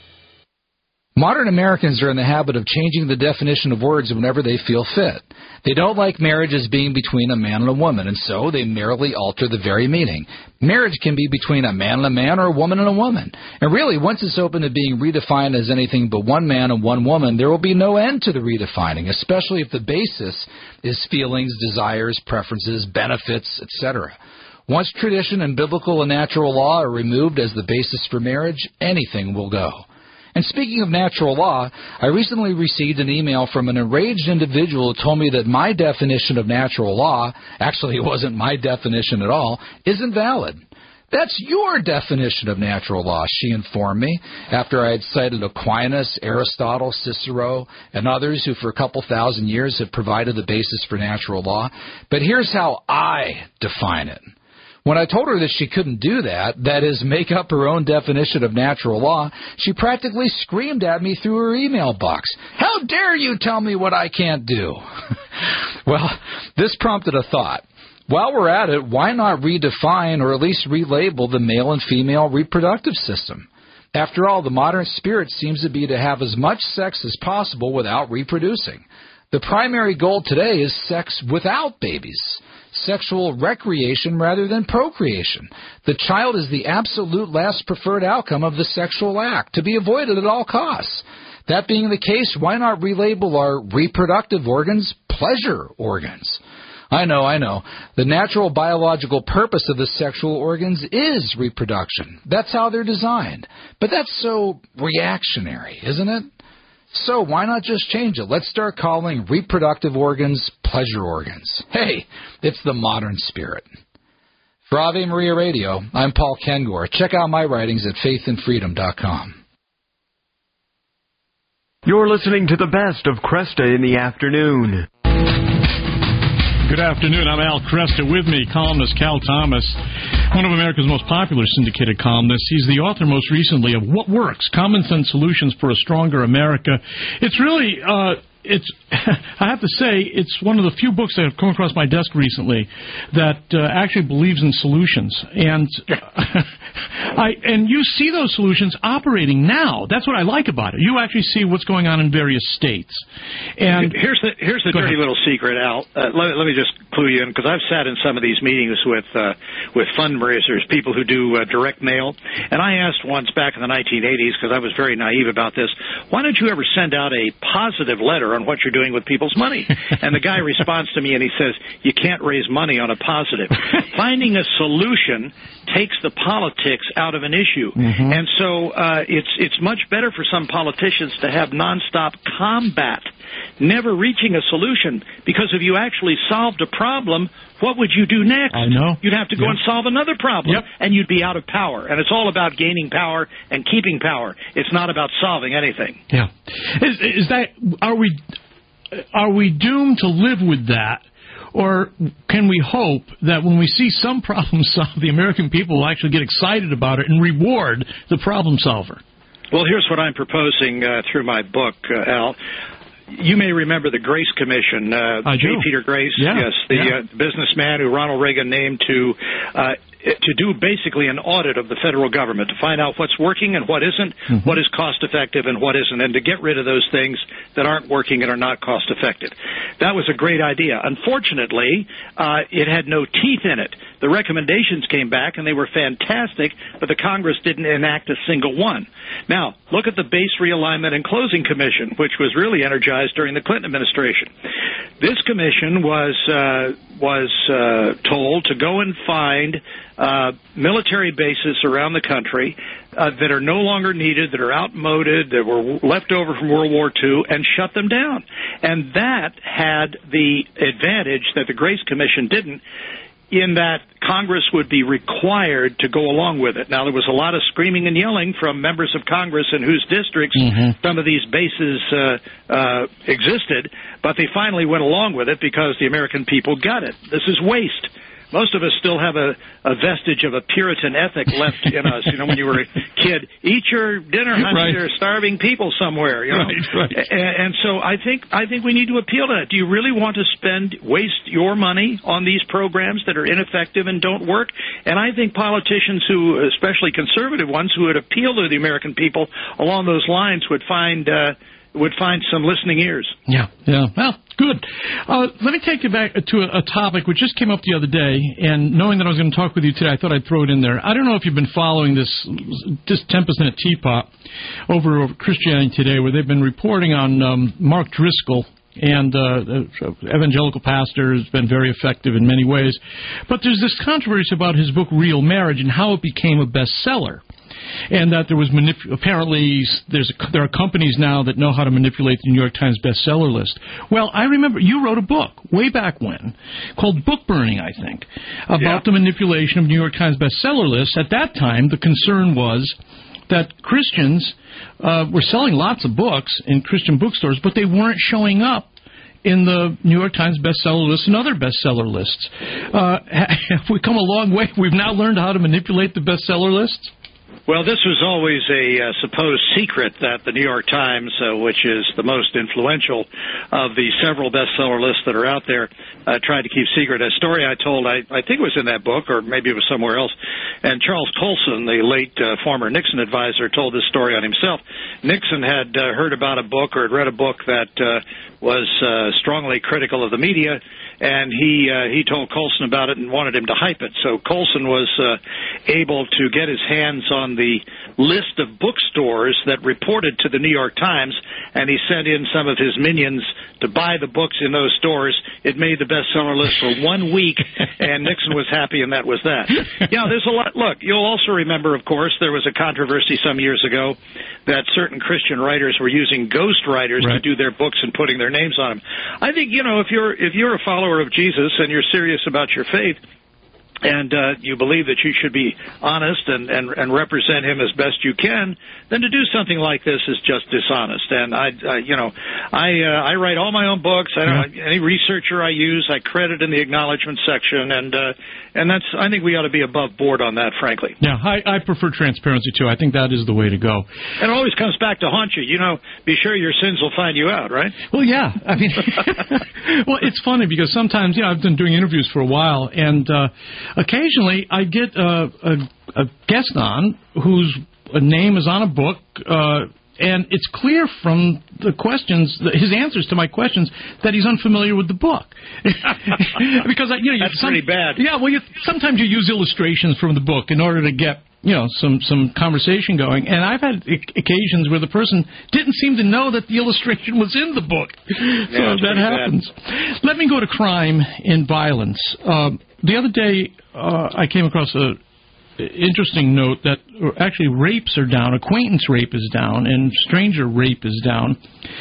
Modern Americans are in the habit of changing the definition of words whenever they feel fit. They don't like marriage as being between a man and a woman, and so they merely alter the very meaning. Marriage can be between a man and a man or a woman and a woman. And really, once it's open to being redefined as anything but one man and one woman, there will be no end to the redefining, especially if the basis is feelings, desires, preferences, benefits, et cetera. Once tradition and biblical and natural law are removed as the basis for marriage, anything will go. And speaking of natural law, I recently received an email from an enraged individual who told me that my definition of natural law, actually it wasn't my definition at all, isn't valid. That's your definition of natural law, she informed me, after I had cited Aquinas, Aristotle, Cicero, and others who for a couple thousand years have provided the basis for natural law. But here's how I define it. When I told her that she couldn't do that, that is, make up her own definition of natural law, she practically screamed at me through her email box. How dare you tell me what I can't do? Well, this prompted a thought. While we're at it, why not redefine or at least relabel the male and female reproductive system? After all, the modern spirit seems to be to have as much sex as possible without reproducing. The primary goal today is sex without babies, sexual recreation rather than procreation. The child is the absolute last preferred outcome of the sexual act, to be avoided at all costs. That being the case, why not relabel our reproductive organs pleasure organs? I know, I know. The natural biological purpose of the sexual organs is reproduction. That's how they're designed. But that's so reactionary, isn't it? So why not just change it? Let's start calling reproductive organs pleasure organs. Hey, it's the modern spirit. For Ave Maria Radio, I'm Paul Kengor. Check out my writings at faith and freedom dot com. You're listening to the best of Cresta in the afternoon. Good afternoon. I'm Al Cresta. With me, columnist Cal Thomas, one of America's most popular syndicated columnists. He's the author most recently of What Works? Common Sense Solutions for a Stronger America. It's really, uh, it's, I have to say, it's one of the few books that have come across my desk recently that uh, actually believes in solutions. And I and you see those solutions operating now. That's what I like about it. You actually see what's going on in various states. And here's the here's the dirty little secret, Al. Uh, let, let me just clue you in, because I've sat in some of these meetings with uh, with fundraisers, people who do uh, direct mail, and I asked once back in the nineteen eighties, because I was very naive about this, why don't you ever send out a positive letter on what you're doing with people's money? And the guy responds to me and he says, you can't raise money on a positive. Finding a solution takes the politics out of an issue. Mm-hmm. And so uh, it's it's much better for some politicians to have nonstop combat, never reaching a solution, because if you actually solved a problem, what would you do next? I know. You'd have to go yep. and solve another problem, yep. and you'd be out of power. And it's all about gaining power and keeping power. It's not about solving anything. Yeah. Is, is that, are we, are we doomed to live with that? Or can we hope that when we see some problem solved, the American people will actually get excited about it and reward the problem solver? Well, here's what I'm proposing uh, through my book, uh, Al. You may remember the Grace Commission. Uh, I J. do. Peter Grace, yeah. yes, the yeah. uh, businessman who Ronald Reagan named to uh, to do basically an audit of the federal government, to find out what's working and what isn't, mm-hmm. what is cost-effective and what isn't, and to get rid of those things that aren't working and are not cost-effective. That was a great idea. Unfortunately, uh, it had no teeth in it. The recommendations came back, and they were fantastic, but the Congress didn't enact a single one. Now, look at the Base Realignment and Closing Commission, which was really energized during the Clinton administration. This commission was uh, was uh, told to go and find uh, military bases around the country uh, that are no longer needed, that are outmoded, that were left over from World War Two, and shut them down. And that had the advantage that the Grace Commission didn't, in that Congress would be required to go along with it. Now, there was a lot of screaming and yelling from members of Congress in whose districts mm-hmm. some of these bases uh, uh, existed, but they finally went along with it because the American people got it. This is waste. Most of us still have a, a vestige of a Puritan ethic left in us. You know, when you were a kid, eat your dinner, honey. Right. There are starving people somewhere. You know, right, right. And, and so I think I think we need to appeal to that. Do you really want to spend waste your money on these programs that are ineffective and don't work? And I think politicians who, especially conservative ones, who would appeal to the American people along those lines would find. Uh, would find some listening ears. Yeah, yeah. Well, good. Uh, let me take you back to a, a topic which just came up the other day, and knowing that I was going to talk with you today, I thought I'd throw it in there. I don't know if you've been following this, this Tempest in a Teapot over, over Christianity Today, where they've been reporting on um, Mark Driscoll, and uh, evangelical pastor, has been very effective in many ways. But there's this controversy about his book, Real Marriage, and how it became a bestseller. And that there was manip- apparently there's a, there are companies now that know how to manipulate the New York Times bestseller list. Well, I remember you wrote a book way back when called Book Burning, I think, about yeah. the manipulation of New York Times bestseller lists. At that time, the concern was that Christians uh, were selling lots of books in Christian bookstores, but they weren't showing up in the New York Times bestseller list and other bestseller lists. Uh, have we come a long way? We've now learned how to manipulate the bestseller lists? Well, this was always a uh, supposed secret that the New York Times, uh, which is the most influential of the several bestseller lists that are out there, uh, tried to keep secret. A story I told, I, I think it was in that book, or maybe it was somewhere else, and Charles Colson, the late uh, former Nixon advisor, told this story on himself. Nixon had uh, heard about a book or had read a book that uh, was uh, strongly critical of the media, and he uh, he told Colson about it and wanted him to hype it. So Colson was uh, able to get his hands on the list of bookstores that reported to the New York Times, and he sent in some of his minions to buy the books in those stores. It made the bestseller list for one week, and Nixon was happy, and that was that. Yeah, there's a lot. Look, you'll also remember, of course, there was a controversy some years ago that certain Christian writers were using ghost writers right. to do their books and putting their names on them. I think, you know, if you're if you're a follower of Jesus and you're serious about your faith, and uh, you believe that you should be honest and, and, and represent him as best you can, then to do something like this is just dishonest. And I, uh, you know, I uh, I write all my own books. I don't, yeah. Any researcher I use, I credit in the acknowledgement section, and uh, and that's I think we ought to be above board on that, frankly. Yeah, I, I prefer transparency too. I think that is the way to go. And it always comes back to haunt you. You know, be sure your sins will find you out, right? Well, yeah. I mean, well, it's funny because sometimes, you know, I've been doing interviews for a while, and uh, occasionally I get uh, a, a guest on whose name is on a book, uh, and it's clear from the questions, his answers to my questions, that he's unfamiliar with the book. Because I, you know, that's some, pretty bad. Yeah, well, you, sometimes you use illustrations from the book in order to get, you know, some some conversation going. And I've had occasions where the person didn't seem to know that the illustration was in the book. Yeah, so that happens. Bad. Let me go to crime and violence. Uh, the other day, uh, I came across a interesting note that actually rapes are down, acquaintance rape is down, and stranger rape is down.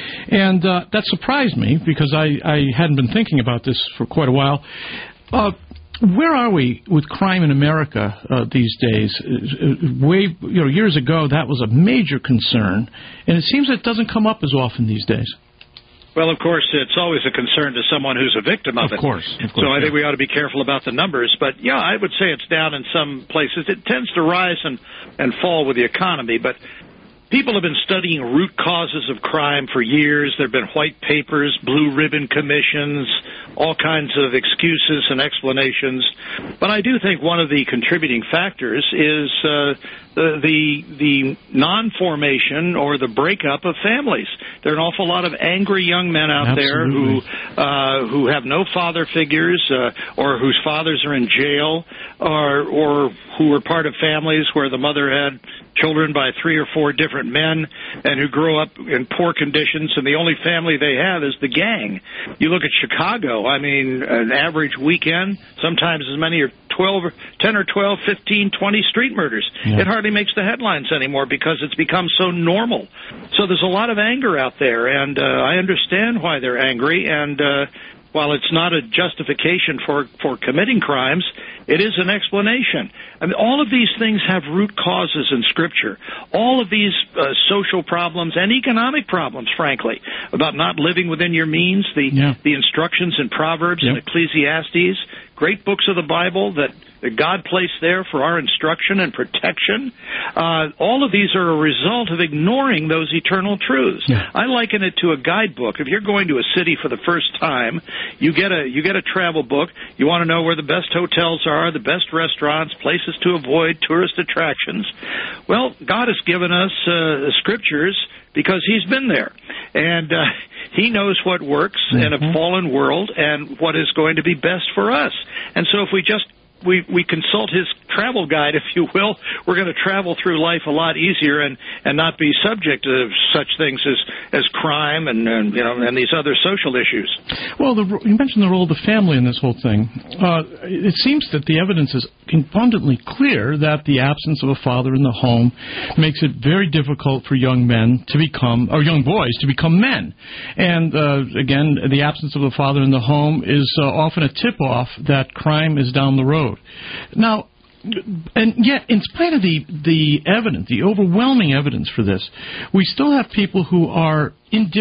And uh, that surprised me because I, I hadn't been thinking about this for quite a while. Uh, where are we with crime in America uh, these days? Uh, way, you know, years ago, that was a major concern, and it seems it doesn't come up as often these days. Well, of course, it's always a concern to someone who's a victim of, of it. Course, of course. So I yeah. think we ought to be careful about the numbers. But, yeah, I would say it's down in some places. It tends to rise and, and fall with the economy. But people have been studying root causes of crime for years. There have been white papers, blue ribbon commissions, all kinds of excuses and explanations. But I do think one of the contributing factors is uh, the, the the non-formation or the breakup of families. There are an awful lot of angry young men out Absolutely. there who uh, who have no father figures uh, or whose fathers are in jail or or who were part of families where the mother had children by three or four different men and who grow up in poor conditions, and the only family they have is the gang. You look at Chicago, I mean, an average weekend, sometimes as many as twelve, ten or twelve, fifteen, twenty street murders. Yeah. It hardly makes the headlines anymore because it's become so normal. So there's a lot of anger out there, and uh, I understand why they're angry, and uh, while it's not a justification for, for committing crimes, it is an explanation. I mean, all of these things have root causes in Scripture. All of these uh, social problems and economic problems, frankly, about not living within your means, the, yeah. the instructions in Proverbs yep. and Ecclesiastes, great books of the Bible that God placed there for our instruction and protection. Uh, all of these are a result of ignoring those eternal truths. Yeah. I liken it to a guidebook. If you're going to a city for the first time, you get a you get a travel book. You want to know where the best hotels are, the best restaurants, places to avoid, tourist attractions. Well, God has given us uh, scriptures because He's been there. And uh, He knows what works mm-hmm. in a fallen world and what is going to be best for us. And so if we just we we consult His travel guide, if you will, we're going to travel through life a lot easier and, and not be subject to such things as, as crime and, and you know and these other social issues. Well, the, you mentioned the role of the family in this whole thing. Uh, it seems that the evidence is abundantly clear that the absence of a father in the home makes it very difficult for young men to become, or young boys to become men. And uh, again, the absence of a father in the home is uh, often a tip-off that crime is down the road. Now, and yet, in spite of the, the evidence, the overwhelming evidence for this, we still have people who are indifferent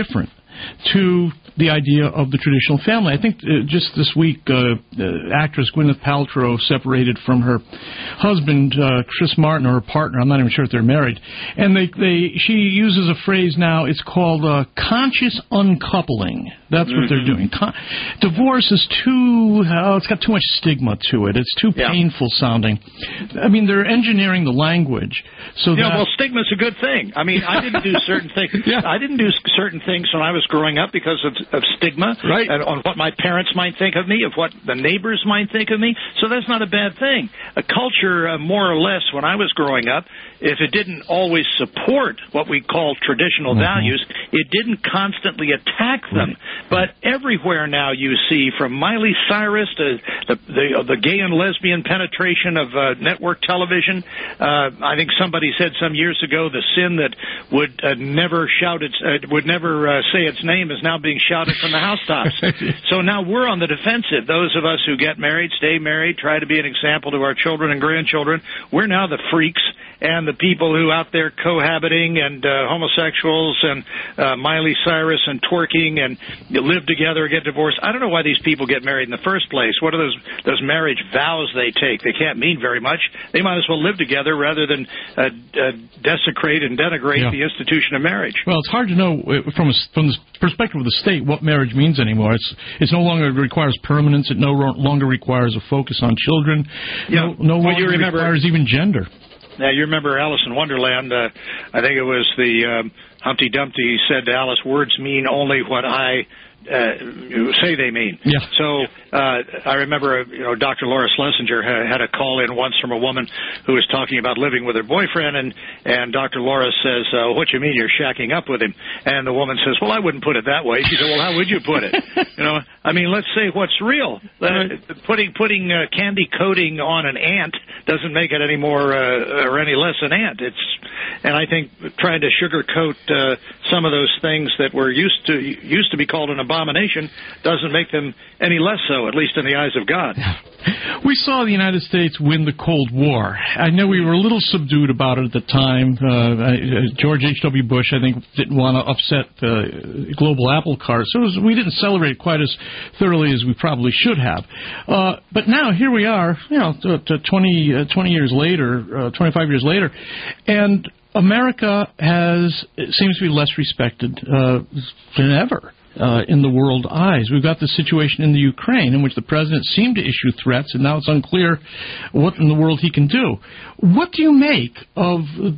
to the idea of the traditional family. I think uh, just this week, uh, uh, actress Gwyneth Paltrow separated from her husband, uh, Chris Martin, or her partner. I'm not even sure if they're married. And they, they, she uses a phrase now, it's called uh, conscious uncoupling. That's what mm-hmm. they're doing. Con- divorce is too, oh, it's got too much stigma to it. It's too yeah. painful sounding. I mean, they're engineering the language. So yeah, that well, stigma's a good thing. I mean, I didn't do certain things. yeah. I didn't do certain things when I was growing up because of, of stigma, right? And on what my parents might think of me, of what the neighbors might think of me. So that's not a bad thing. A culture, uh, more or less, when I was growing up, if it didn't always support what we call traditional mm-hmm. values, it didn't constantly attack them. Right. But everywhere now you see, from Miley Cyrus to the the, the gay and lesbian penetration of uh, network television. Uh, I think somebody said some years ago the sin that would uh, never shout its uh, would never uh, say its name is now being shouted from the housetops. So now we're on the defensive. Those of us who get married, stay married, try to be an example to our children and grandchildren. We're now the freaks and the people who out there cohabiting and uh, homosexuals and uh, Miley Cyrus and twerking and live together or get divorced. I don't know why these people get married in the first place. What are those those marriage vows they take? They can't mean very much. They might as well live together rather than uh, uh, desecrate and denigrate yeah. the institution of marriage. Well, it's hard to know from a, from the perspective of the state what marriage means anymore. It's it's no longer requires permanence. It no longer requires a focus on children. Yeah. No, no well, longer you remember, requires even gender. Now, you remember Alice in Wonderland. Uh, I think it was the um, Humpty Dumpty said to Alice, words mean only what I uh, say they mean. Yeah. So uh, I remember, uh, you know, Doctor Laura Schlesinger had, had a call in once from a woman who was talking about living with her boyfriend, and, and Doctor Laura says, uh, what you mean you're shacking up with him? And the woman says, well, I wouldn't put it that way. She said, well, how would you put it? You know, I mean, let's say what's real. Uh, putting putting uh, candy coating on an ant doesn't make it any more uh, or any less an ant. It's, and I think trying to sugarcoat uh, some of those things that were used to used to be called an abomination doesn't make them any less so, at least in the eyes of God. We saw the United States win the Cold War. I know we were a little subdued about it at the time. Uh, George H W. Bush, I think, didn't want to upset the global apple cart, so it was, we didn't celebrate quite as thoroughly as we probably should have. Uh, but now, here we are, you know, twenty, uh, twenty years later, uh, twenty-five years later, and America has it seems to be less respected uh, than ever. Uh, in the world eyes. We've got the situation in the Ukraine in which the president seemed to issue threats, and now it's unclear what in the world he can do. What do you make of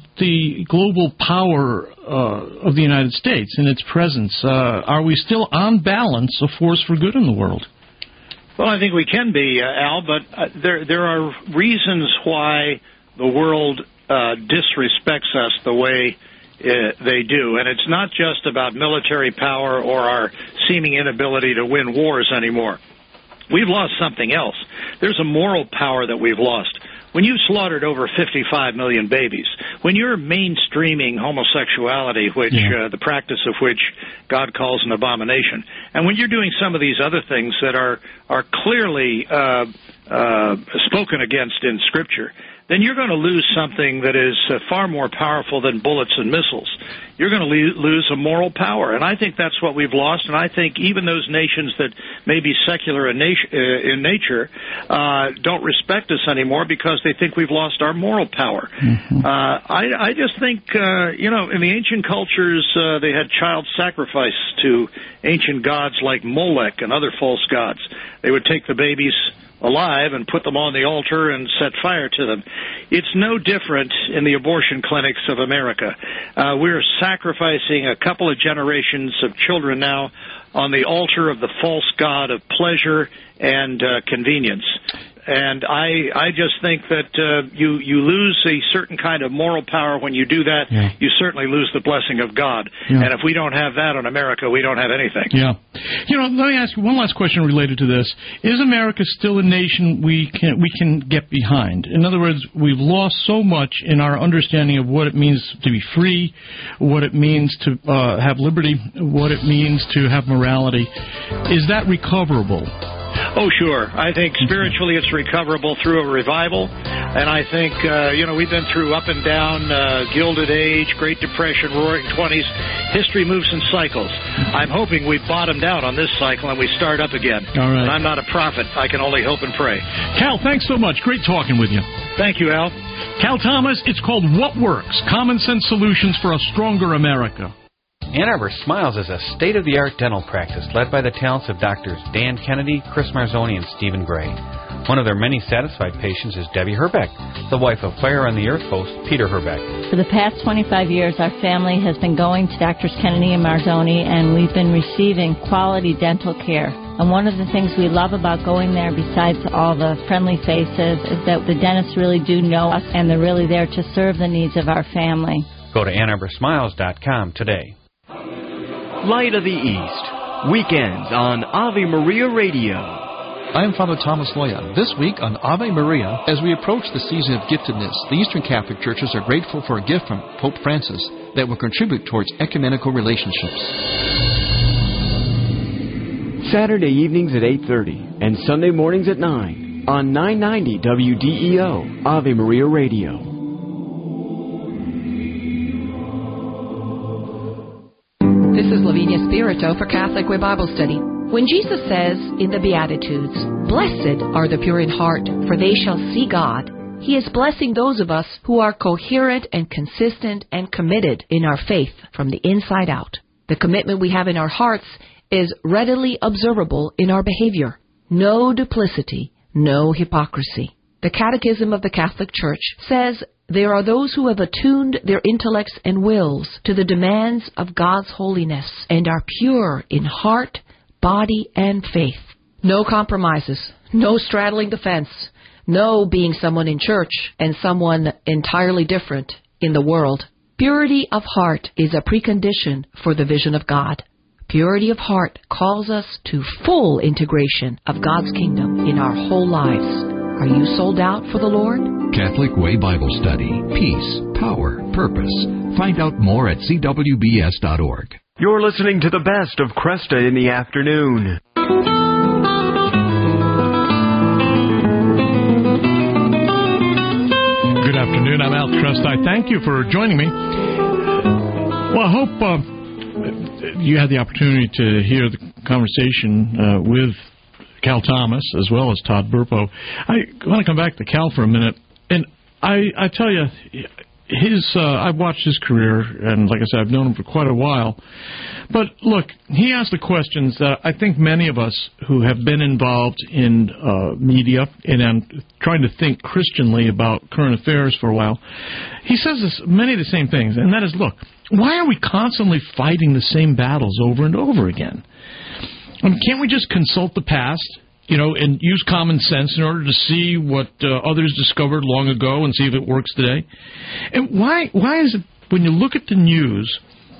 the global power uh, of the United States and its presence? Uh, are we still, on balance, a force for good in the world? Well, I think we can be, uh, Al, but uh, there there are reasons why the world uh, disrespects us the way Uh, they do. And it's not just about military power or our seeming inability to win wars anymore. We've lost something else. There's a moral power that we've lost. When you've slaughtered over fifty-five million babies, when you're mainstreaming homosexuality, which yeah. uh, the practice of which God calls an abomination, and when you're doing some of these other things that are, are clearly uh, uh, spoken against in Scripture, then you're going to lose something that is uh, far more powerful than bullets and missiles. You're going to le- lose a moral power, and I think that's what we've lost, and I think even those nations that may be secular in, nat- uh, in nature uh, don't respect us anymore because they think we've lost our moral power. Mm-hmm. Uh, I, I just think, uh, you know, in the ancient cultures, uh, they had child sacrifice to ancient gods like Molech and other false gods. They would take the babies alive and put them on the altar and set fire to them. It's no different in the abortion clinics of America. Uh, we're sacrificing a couple of generations of children now on the altar of the false god of pleasure and uh, convenience. And I, I just think that uh, you, you lose a certain kind of moral power when you do that. Yeah. You certainly lose the blessing of God. Yeah. And if we don't have that in America, we don't have anything. Yeah. You know, let me ask you one last question related to this. Is America still a nation we can we can get behind? In other words, we've lost so much in our understanding of what it means to be free, what it means to uh, have liberty, what it means to have morality. Is that recoverable? Oh, sure. I think spiritually it's recoverable through a revival. And I think, uh, you know, we've been through up and down, uh, Gilded Age, Great Depression, Roaring Twenties. History moves in cycles. I'm hoping we've bottomed out on this cycle and we start up again. All right. But I'm not a prophet. I can only hope and pray. Cal, thanks so much. Great talking with you. Thank you, Al. Cal Thomas, it's called What Works? Common Sense Solutions for a Stronger America. Ann Arbor Smiles is a state-of-the-art dental practice led by the talents of Doctors Dan Kennedy, Chris Marzoni, and Stephen Gray. One of their many satisfied patients is Debbie Herbeck, the wife of Fire on the Earth host Peter Herbeck. For the past twenty-five years, our family has been going to Doctors Kennedy and Marzoni, and we've been receiving quality dental care. And one of the things we love about going there, besides all the friendly faces, is that the dentists really do know us, and they're really there to serve the needs of our family. Go to Ann Arbor Smiles dot com today. Light of the East, weekends on Ave Maria Radio. I am Father Thomas Loya. This week on Ave Maria, as we approach the season of giftedness, the Eastern Catholic Churches are grateful for a gift from Pope Francis that will contribute towards ecumenical relationships. Saturday evenings at eight thirty and Sunday mornings at nine on nine ninety W D E O, Ave Maria Radio. This is Lavinia Spirito for Catholic Way Bible Study. When Jesus says in the Beatitudes, "Blessed are the pure in heart, for they shall see God," He is blessing those of us who are coherent and consistent and committed in our faith from the inside out. The commitment we have in our hearts is readily observable in our behavior. No duplicity, no hypocrisy. The Catechism of the Catholic Church says there are those who have attuned their intellects and wills to the demands of God's holiness and are pure in heart, body, and faith. No compromises, no straddling the fence, no being someone in church and someone entirely different in the world. Purity of heart is a precondition for the vision of God. Purity of heart calls us to full integration of God's kingdom in our whole lives. Are you sold out for the Lord? Catholic Way Bible Study. Peace, power, purpose. Find out more at c w b s dot org. You're listening to the best of Cresta in the afternoon. Good afternoon. I'm Al Cresta. I thank you for joining me. Well, I hope uh, you had the opportunity to hear the conversation uh, with Cal Thomas, as well as Todd Burpo. I want to come back to Cal for a minute, and I, I tell you, his uh, I've watched his career, and like I said, I've known him for quite a while. But look, he asked the questions that I think many of us who have been involved in uh, media and um, trying to think Christianly about current affairs for a while. He says this, many of the same things, and that is, look, why are we constantly fighting the same battles over and over again? I mean, can't we just consult the past, you know, and use common sense in order to see what uh, others discovered long ago and see if it works today? And why why is it when you look at the news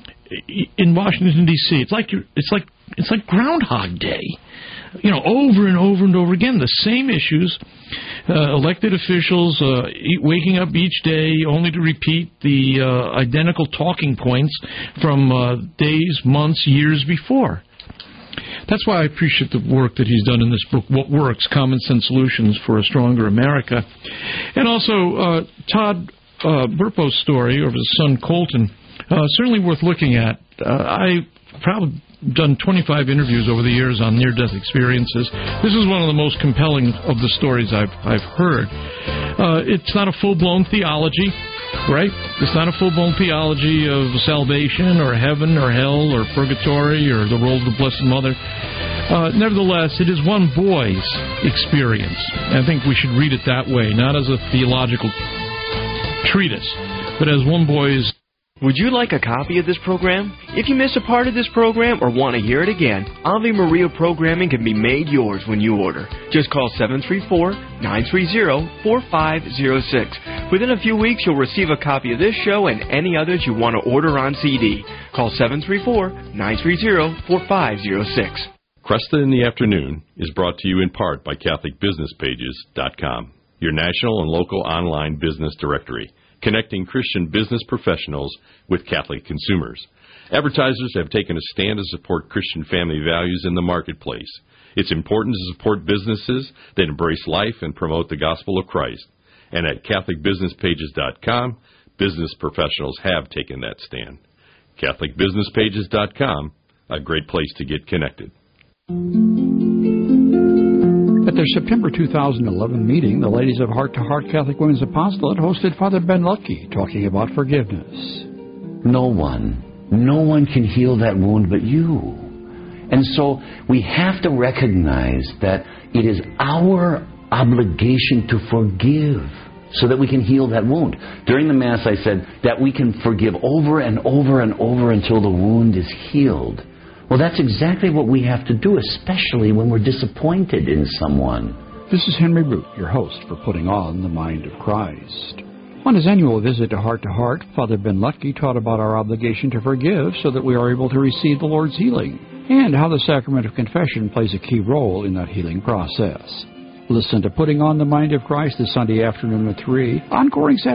in Washington D C, it's like you're, it's like it's like Groundhog Day, you know, over and over and over again, the same issues, uh, elected officials uh, waking up each day only to repeat the uh, identical talking points from uh, days, months, years before. That's why I appreciate the work that he's done in this book, What Works? Common Sense Solutions for a Stronger America. And also, uh, Todd uh, Burpo's story, or his son Colton, uh, certainly worth looking at. Uh, I've probably done twenty-five interviews over the years on near-death experiences. This is one of the most compelling of the stories I've, I've heard. Uh, it's not a full-blown theology. Right? It's not a full-blown theology of salvation or heaven or hell or purgatory or the role of the Blessed Mother. Uh, nevertheless, it is one boy's experience. I think we should read it that way, not as a theological treatise, but as one boy's. Would you like a copy of this program? If you miss a part of this program or want to hear it again, Ave Maria programming can be made yours when you order. Just call seven three four, nine three zero, four five zero six. Within a few weeks, you'll receive a copy of this show and any others you want to order on C D. Call seven three four, nine three zero, four five zero six. Cresta in the Afternoon is brought to you in part by Catholic Business Pages dot com, your national and local online business directory, connecting Christian business professionals with Catholic consumers. Advertisers have taken a stand to support Christian family values in the marketplace. It's important to support businesses that embrace life and promote the gospel of Christ. And at Catholic Business Pages dot com, business professionals have taken that stand. Catholic Business Pages dot com, a great place to get connected. At their September two thousand eleven meeting, the ladies of Heart to Heart Catholic Women's Apostolate hosted Father Ben Lucky talking about forgiveness. No one, no one can heal that wound but you. And so we have to recognize that it is our obligation to forgive so that we can heal that wound. During the Mass, I said that we can forgive over and over and over until the wound is healed. Well, that's exactly what we have to do, especially when we're disappointed in someone. This is Henry Root, your host for Putting on the Mind of Christ. On his annual visit to Heart to Heart, Father Ben Lucky taught about our obligation to forgive so that we are able to receive the Lord's healing, and how the sacrament of confession plays a key role in that healing process. Listen to Putting on the Mind of Christ this Sunday afternoon at three, encoring Saturday